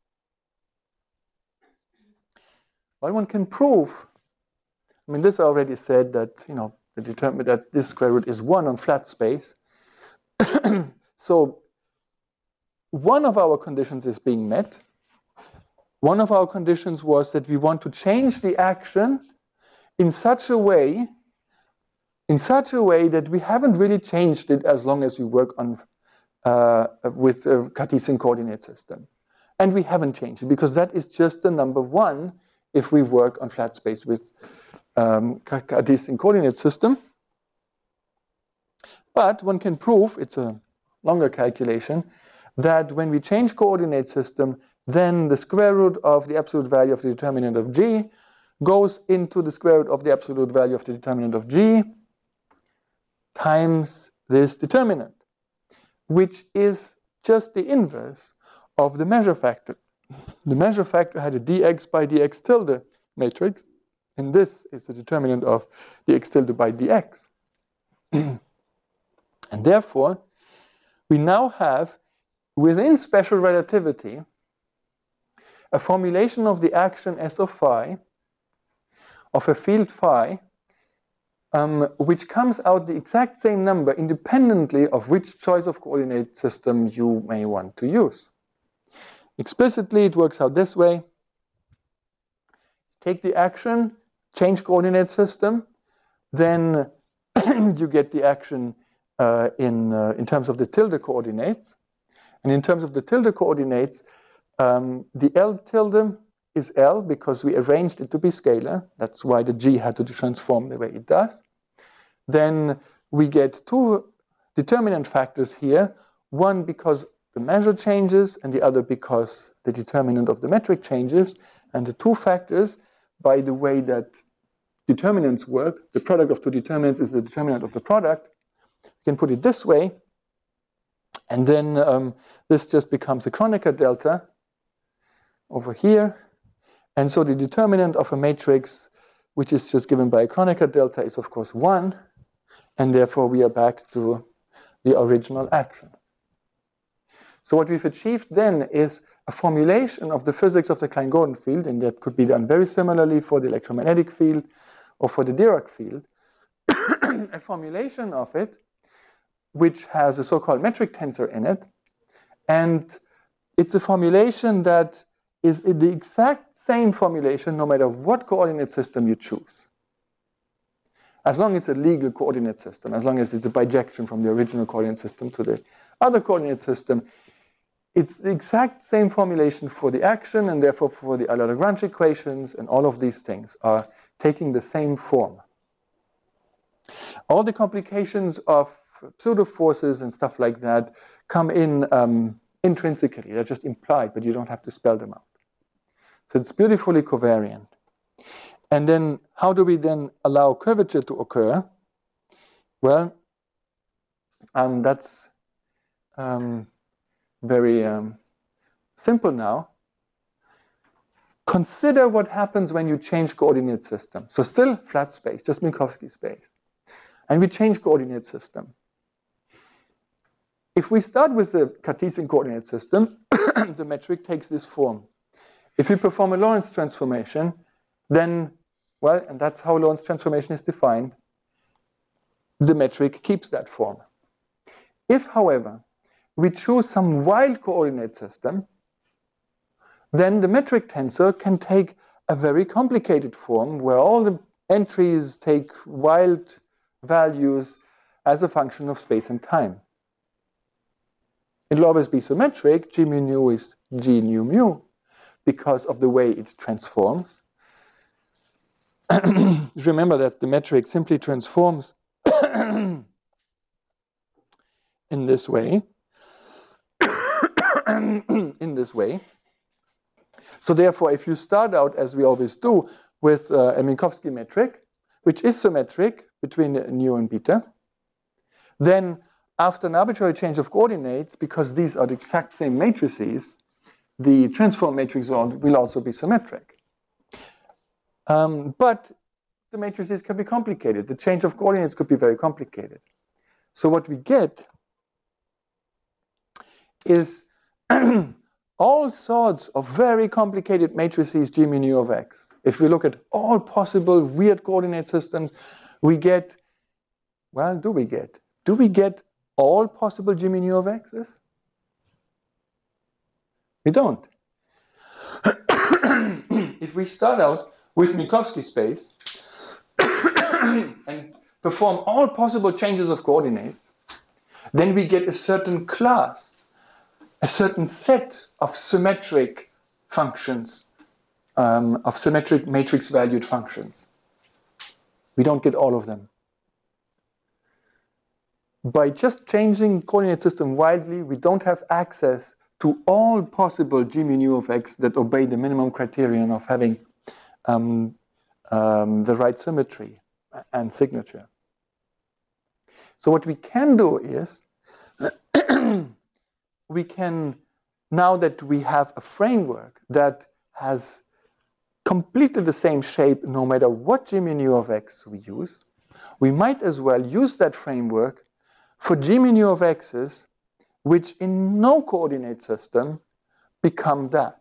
Well, one can prove, I mean, this already said that, you know, the determinant that this square root is one on flat space. So one of our conditions is being met. One of our conditions was that we want to change the action in such a way, in such a way that we haven't really changed it as long as we work on uh, with a Cartesian coordinate system. And we haven't changed it because that is just the number one if we work on flat space with um, Cartesian coordinate system. But one can prove, it's a longer calculation, that when we change coordinate system, then the square root of the absolute value of the determinant of G goes into the square root of the absolute value of the determinant of G times this determinant, which is just the inverse of the measure factor. The measure factor had a dx by dx tilde matrix, and this is the determinant of dx tilde by dx. And therefore, we now have, within special relativity, a formulation of the action S of phi, of a field phi, um, which comes out the exact same number independently of which choice of coordinate system you may want to use. Explicitly, it works out this way. Take the action, change coordinate system, then you get the action uh, in, uh, in terms of the tilde coordinates. And in terms of the tilde coordinates, um, the L tilde is L because we arranged it to be scalar. That's why the G had to transform the way it does. Then we get two determinant factors here, one because the measure changes and the other because the determinant of the metric changes. And the two factors, by the way that determinants work, the product of two determinants is the determinant of the product. You can put it this way, and then um, this just becomes a Kronecker delta over here. And so the determinant of a matrix, which is just given by a Kronecker delta, is of course one, and therefore we are back to the original action. So what we've achieved then is a formulation of the physics of the Klein-Gordon field, and that could be done very similarly for the electromagnetic field or for the Dirac field, a formulation of it which has a so-called metric tensor in it, and it's a formulation that is the exact same formulation no matter what coordinate system you choose. As long as it's a legal coordinate system, as long as it's a bijection from the original coordinate system to the other coordinate system, it's the exact same formulation for the action, and therefore for the Euler-Lagrange equations, and all of these things are taking the same form. All the complications of pseudo-forces and stuff like that come in um, intrinsically. They're just implied, but you don't have to spell them out. So it's beautifully covariant. And then how do we then allow curvature to occur? Well, um, that's um, very um, simple now. Consider what happens when you change coordinate system. So still flat space, just Minkowski space. And we change coordinate system. If we start with the Cartesian coordinate system, the metric takes this form. If we perform a Lorentz transformation, then, well, and that's how Lorentz transformation is defined, the metric keeps that form. If, however, we choose some wild coordinate system, then the metric tensor can take a very complicated form where all the entries take wild values as a function of space and time. It will always be symmetric. G mu nu is G nu mu because of the way it transforms. Remember that the metric simply transforms in this way. in this way. So therefore, if you start out, as we always do, with uh, a Minkowski metric, which is symmetric between nu and beta, then after an arbitrary change of coordinates, because these are the exact same matrices, the transform matrix will also be symmetric. Um, but the matrices can be complicated. The change of coordinates could be very complicated. So what we get is all sorts of very complicated matrices G mu nu of x. If we look at all possible weird coordinate systems, we get, well, do we get? Do we get all possible G mu nu of x's? We don't. If we start out with Minkowski space and perform all possible changes of coordinates, then we get a certain class, a certain set of symmetric functions, um, of symmetric matrix-valued functions. We don't get all of them. By just changing coordinate system widely, we don't have access to all possible G mu nu of x that obey the minimum criterion of having um, um, the right symmetry and signature. So what we can do is, we can, now that we have a framework that has completely the same shape no matter what G mu nu of x we use, we might as well use that framework for G mu nu of x's which in no coordinate system become that.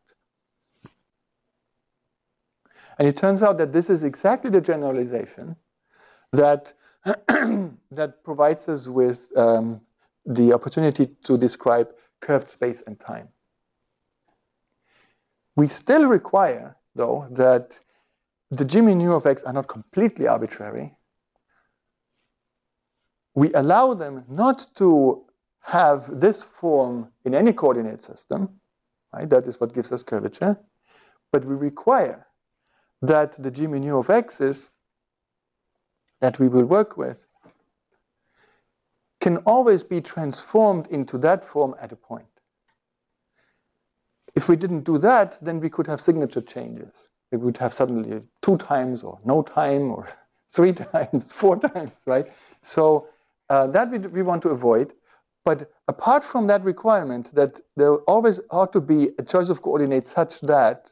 And it turns out that this is exactly the generalization that, that provides us with um, the opportunity to describe curved space and time. We still require, though, that the G mu nu of x are not completely arbitrary. We allow them not to have this form in any coordinate system, right? That is what gives us curvature. But we require that the G mu nu of x's that we will work with can always be transformed into that form at a point. if we didn't do that, then we could have signature changes. We would have suddenly two times or no time or three times, four times, right? So uh, that we, we want to avoid. But apart from that requirement that there always ought to be a choice of coordinates such that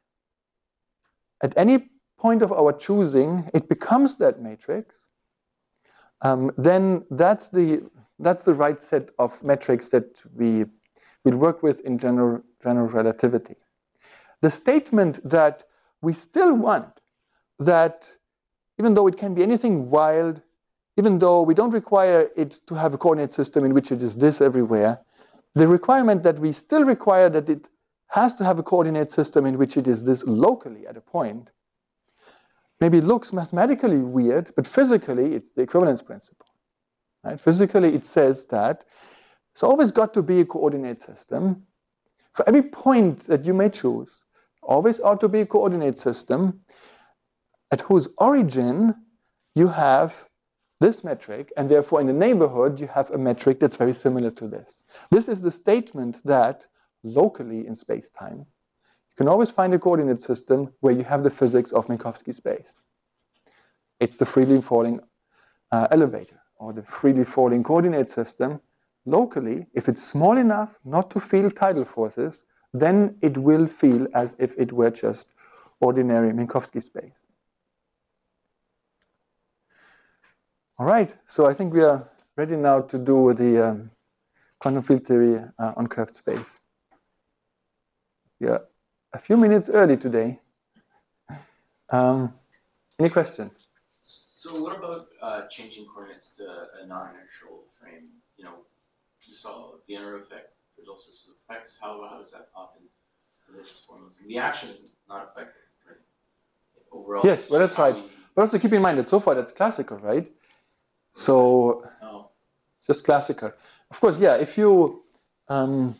at any point of our choosing, it becomes that matrix, um, then that's the, that's the right set of metrics that we will work with in general, general relativity. The statement that we still want that even though it can be anything wild, even though we don't require it to have a coordinate system in which it is this everywhere, the requirement that we still require that it has to have a coordinate system in which it is this locally at a point, maybe looks mathematically weird, but physically it's the equivalence principle. Right? Physically it says that it's always got to be a coordinate system. For every point that you may choose, always ought to be a coordinate system at whose origin you have this metric, and therefore in the neighborhood you have a metric that's very similar to this. This is the statement that locally in space-time, you can always find a coordinate system where you have the physics of Minkowski space. It's the freely falling uh, elevator, or the freely falling coordinate system. Locally, if it's small enough not to feel tidal forces, then it will feel as if it were just ordinary Minkowski space. All right, so I think we are ready now to do the um, quantum field theory uh, on curved space. We are a few minutes early today. Um, any questions? So what about uh, changing coordinates to a non-inertial frame? You know, you saw the inner effect. There's all sorts of effects. How, how does that happen in this formula? The action is not affected, right? Overall. Yes, well, that's right. We... But also keep in mind that so far that's classical, right? So, oh. just classical. Of course, yeah, if you... Um,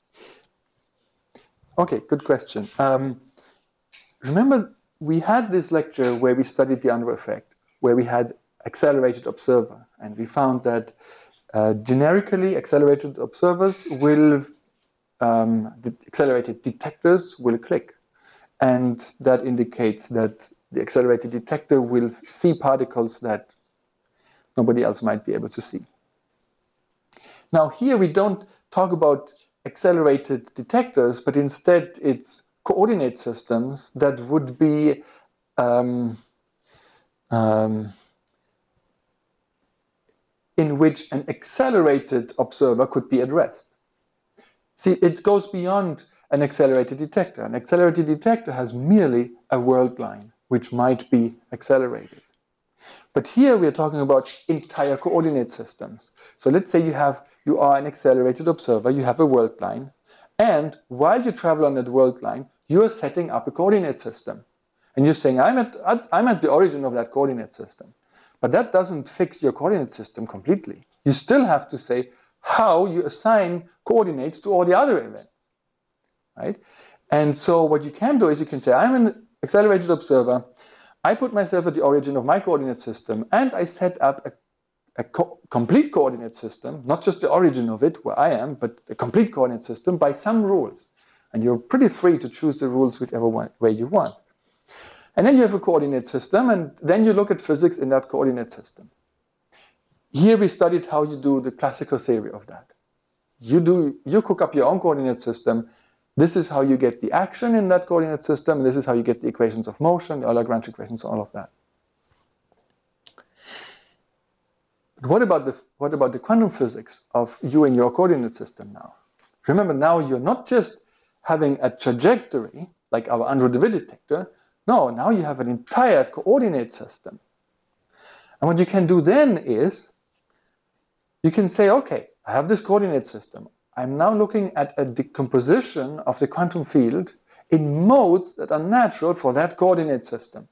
okay, good question. Um, remember, we had this lecture where we studied the Unruh effect, where we had accelerated observer, and we found that uh, generically accelerated observers will, um, the accelerated detectors will click, and that indicates that the accelerated detector will see particles that nobody else might be able to see. Now here we don't talk about accelerated detectors, but instead it's coordinate systems that would be um, um, in which an accelerated observer could be addressed. See, it goes beyond an accelerated detector. An accelerated detector has merely a world line, which might be accelerated. But here we are talking about entire coordinate systems. So let's say you have, you are an accelerated observer, you have a world line, and while you travel on that world line, you are setting up a coordinate system. And you're saying, I'm at, I'm at the origin of that coordinate system. But that doesn't fix your coordinate system completely. You still have to say how you assign coordinates to all the other events, right? And so what you can do is you can say, I'm an accelerated observer, I put myself at the origin of my coordinate system, and I set up a, a co complete coordinate system, not just the origin of it, where I am, but a complete coordinate system by some rules. And you're pretty free to choose the rules whichever one, way you want. And then you have a coordinate system, and then you look at physics in that coordinate system. Here we studied how you do the classical theory of that. You, do, you cook up your own coordinate system. This is how you get the action in that coordinate system. This is how you get the equations of motion, the Lagrange equations, all of that. But what about the, what about the quantum physics of you and your coordinate system now? Remember, now you're not just having a trajectory, like our Unruh de Witt detector. No, now you have an entire coordinate system. And what you can do then is, you can say, okay, I have this coordinate system. I'm now looking at a decomposition of the quantum field in modes that are natural for that coordinate system.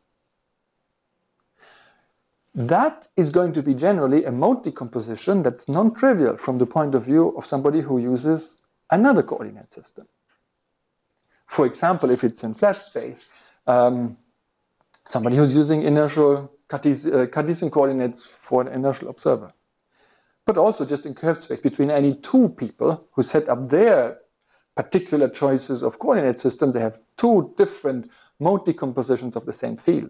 That is going to be generally a mode decomposition that's non-trivial from the point of view of somebody who uses another coordinate system. For example, if it's in flat space, um, somebody who's using inertial Cartesian, uh, Cartesian coordinates for an inertial observer. But also just in curved space between any two people who set up their particular choices of coordinate systems, they have two different mode decompositions of the same field.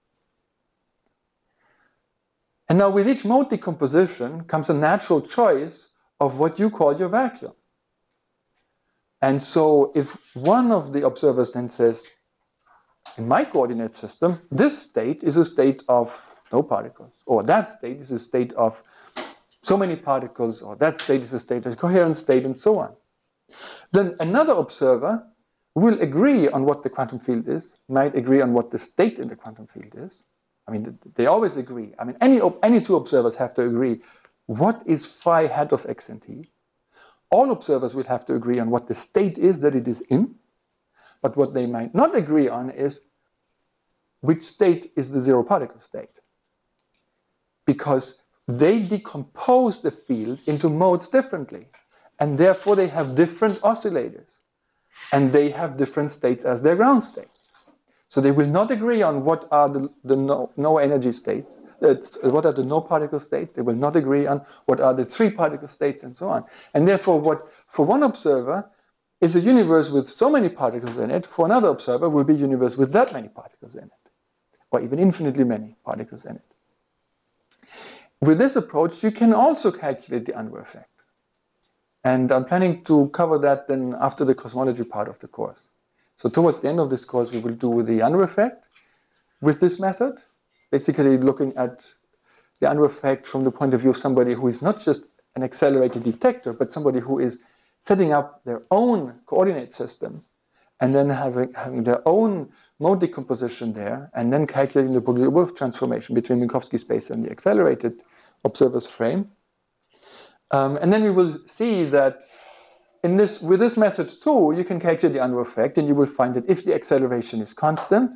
And now with each mode decomposition comes a natural choice of what you call your vacuum. And so if one of the observers then says, in my coordinate system, this state is a state of no particles, or that state is a state of so many particles, or that state is a state of coherent state, and so on. Then another observer will agree on what the quantum field is, might agree on what the state in the quantum field is. I mean, they always agree. I mean, any, any two observers have to agree, what is phi hat of x and t? All observers will have to agree on what the state is that it is in, but what they might not agree on is which state is the zero particle state. Because they decompose the field into modes differently, and therefore they have different oscillators, and they have different states as their ground states. So they will not agree on what are the, the no, no energy states, uh, what are the no particle states. They will not agree on what are the three particle states, and so on. And therefore, what for one observer is a universe with so many particles in it, for another observer will be a universe with that many particles in it, or even infinitely many particles in it. With this approach, you can also calculate the Unruh effect. And I'm planning to cover that then after the cosmology part of the course. So towards the end of this course, we will do the Unruh effect with this method, basically looking at the Unruh effect from the point of view of somebody who is not just an accelerated detector, but somebody who is setting up their own coordinate system and then having, having their own mode decomposition there, and then calculating the Broglie-Wolf transformation between Minkowski space and the accelerated observer's frame. Um, and then we will see that in this, with this method too, you can calculate the Unruh effect, and you will find that if the acceleration is constant,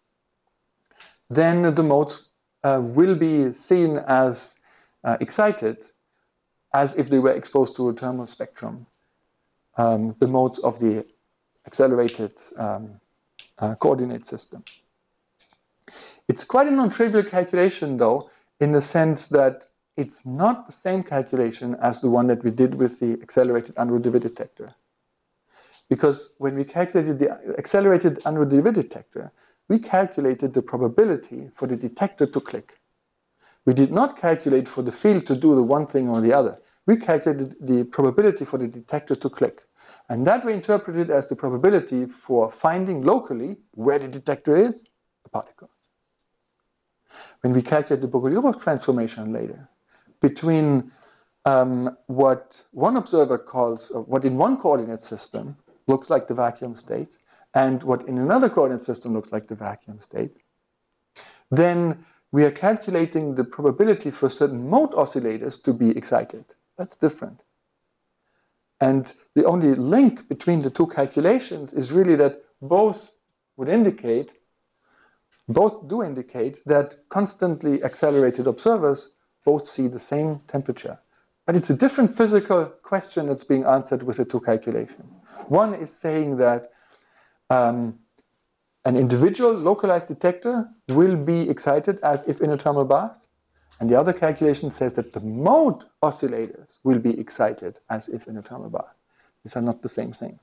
then the modes uh, will be seen as uh, excited as if they were exposed to a thermal spectrum, um, the modes of the accelerated um, uh, coordinate system. It's quite a non-trivial calculation, though, in the sense that it's not the same calculation as the one that we did with the accelerated Unruh-Debye detector. Because when we calculated the accelerated Unruh-Debye detector, we calculated the probability for the detector to click. We did not calculate for the field to do the one thing or the other. We calculated the probability for the detector to click. And that we interpreted as the probability for finding locally where the detector is, the particle. When we calculate the Broglie-Wolf transformation later, between um, what one observer calls, uh, what in one coordinate system looks like the vacuum state, and what in another coordinate system looks like the vacuum state, then we are calculating the probability for certain mode oscillators to be excited. That's different. And the only link between the two calculations is really that both would indicate, both do indicate that constantly accelerated observers both see the same temperature. But it's a different physical question that's being answered with the two calculations. One is saying that um, an individual localized detector will be excited as if in a thermal bath. And the other calculation says that the mode oscillators will be excited as if in a thermal bath. These are not the same things.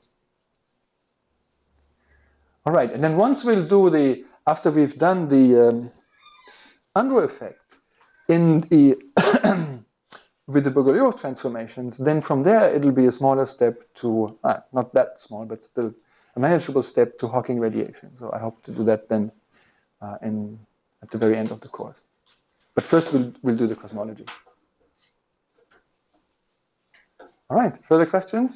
All right, and then once we'll do the, after we've done the um, Unruh effect in the with the Broglie-Wolf transformations, then from there it'll be a smaller step to, ah, not that small, but still a manageable step to Hawking radiation. So I hope to do that then uh, in, at the very end of the course. But first we'll, we'll do the cosmology. All right, further questions?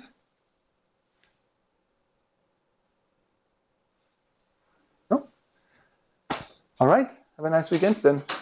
No? All right, have a nice weekend then.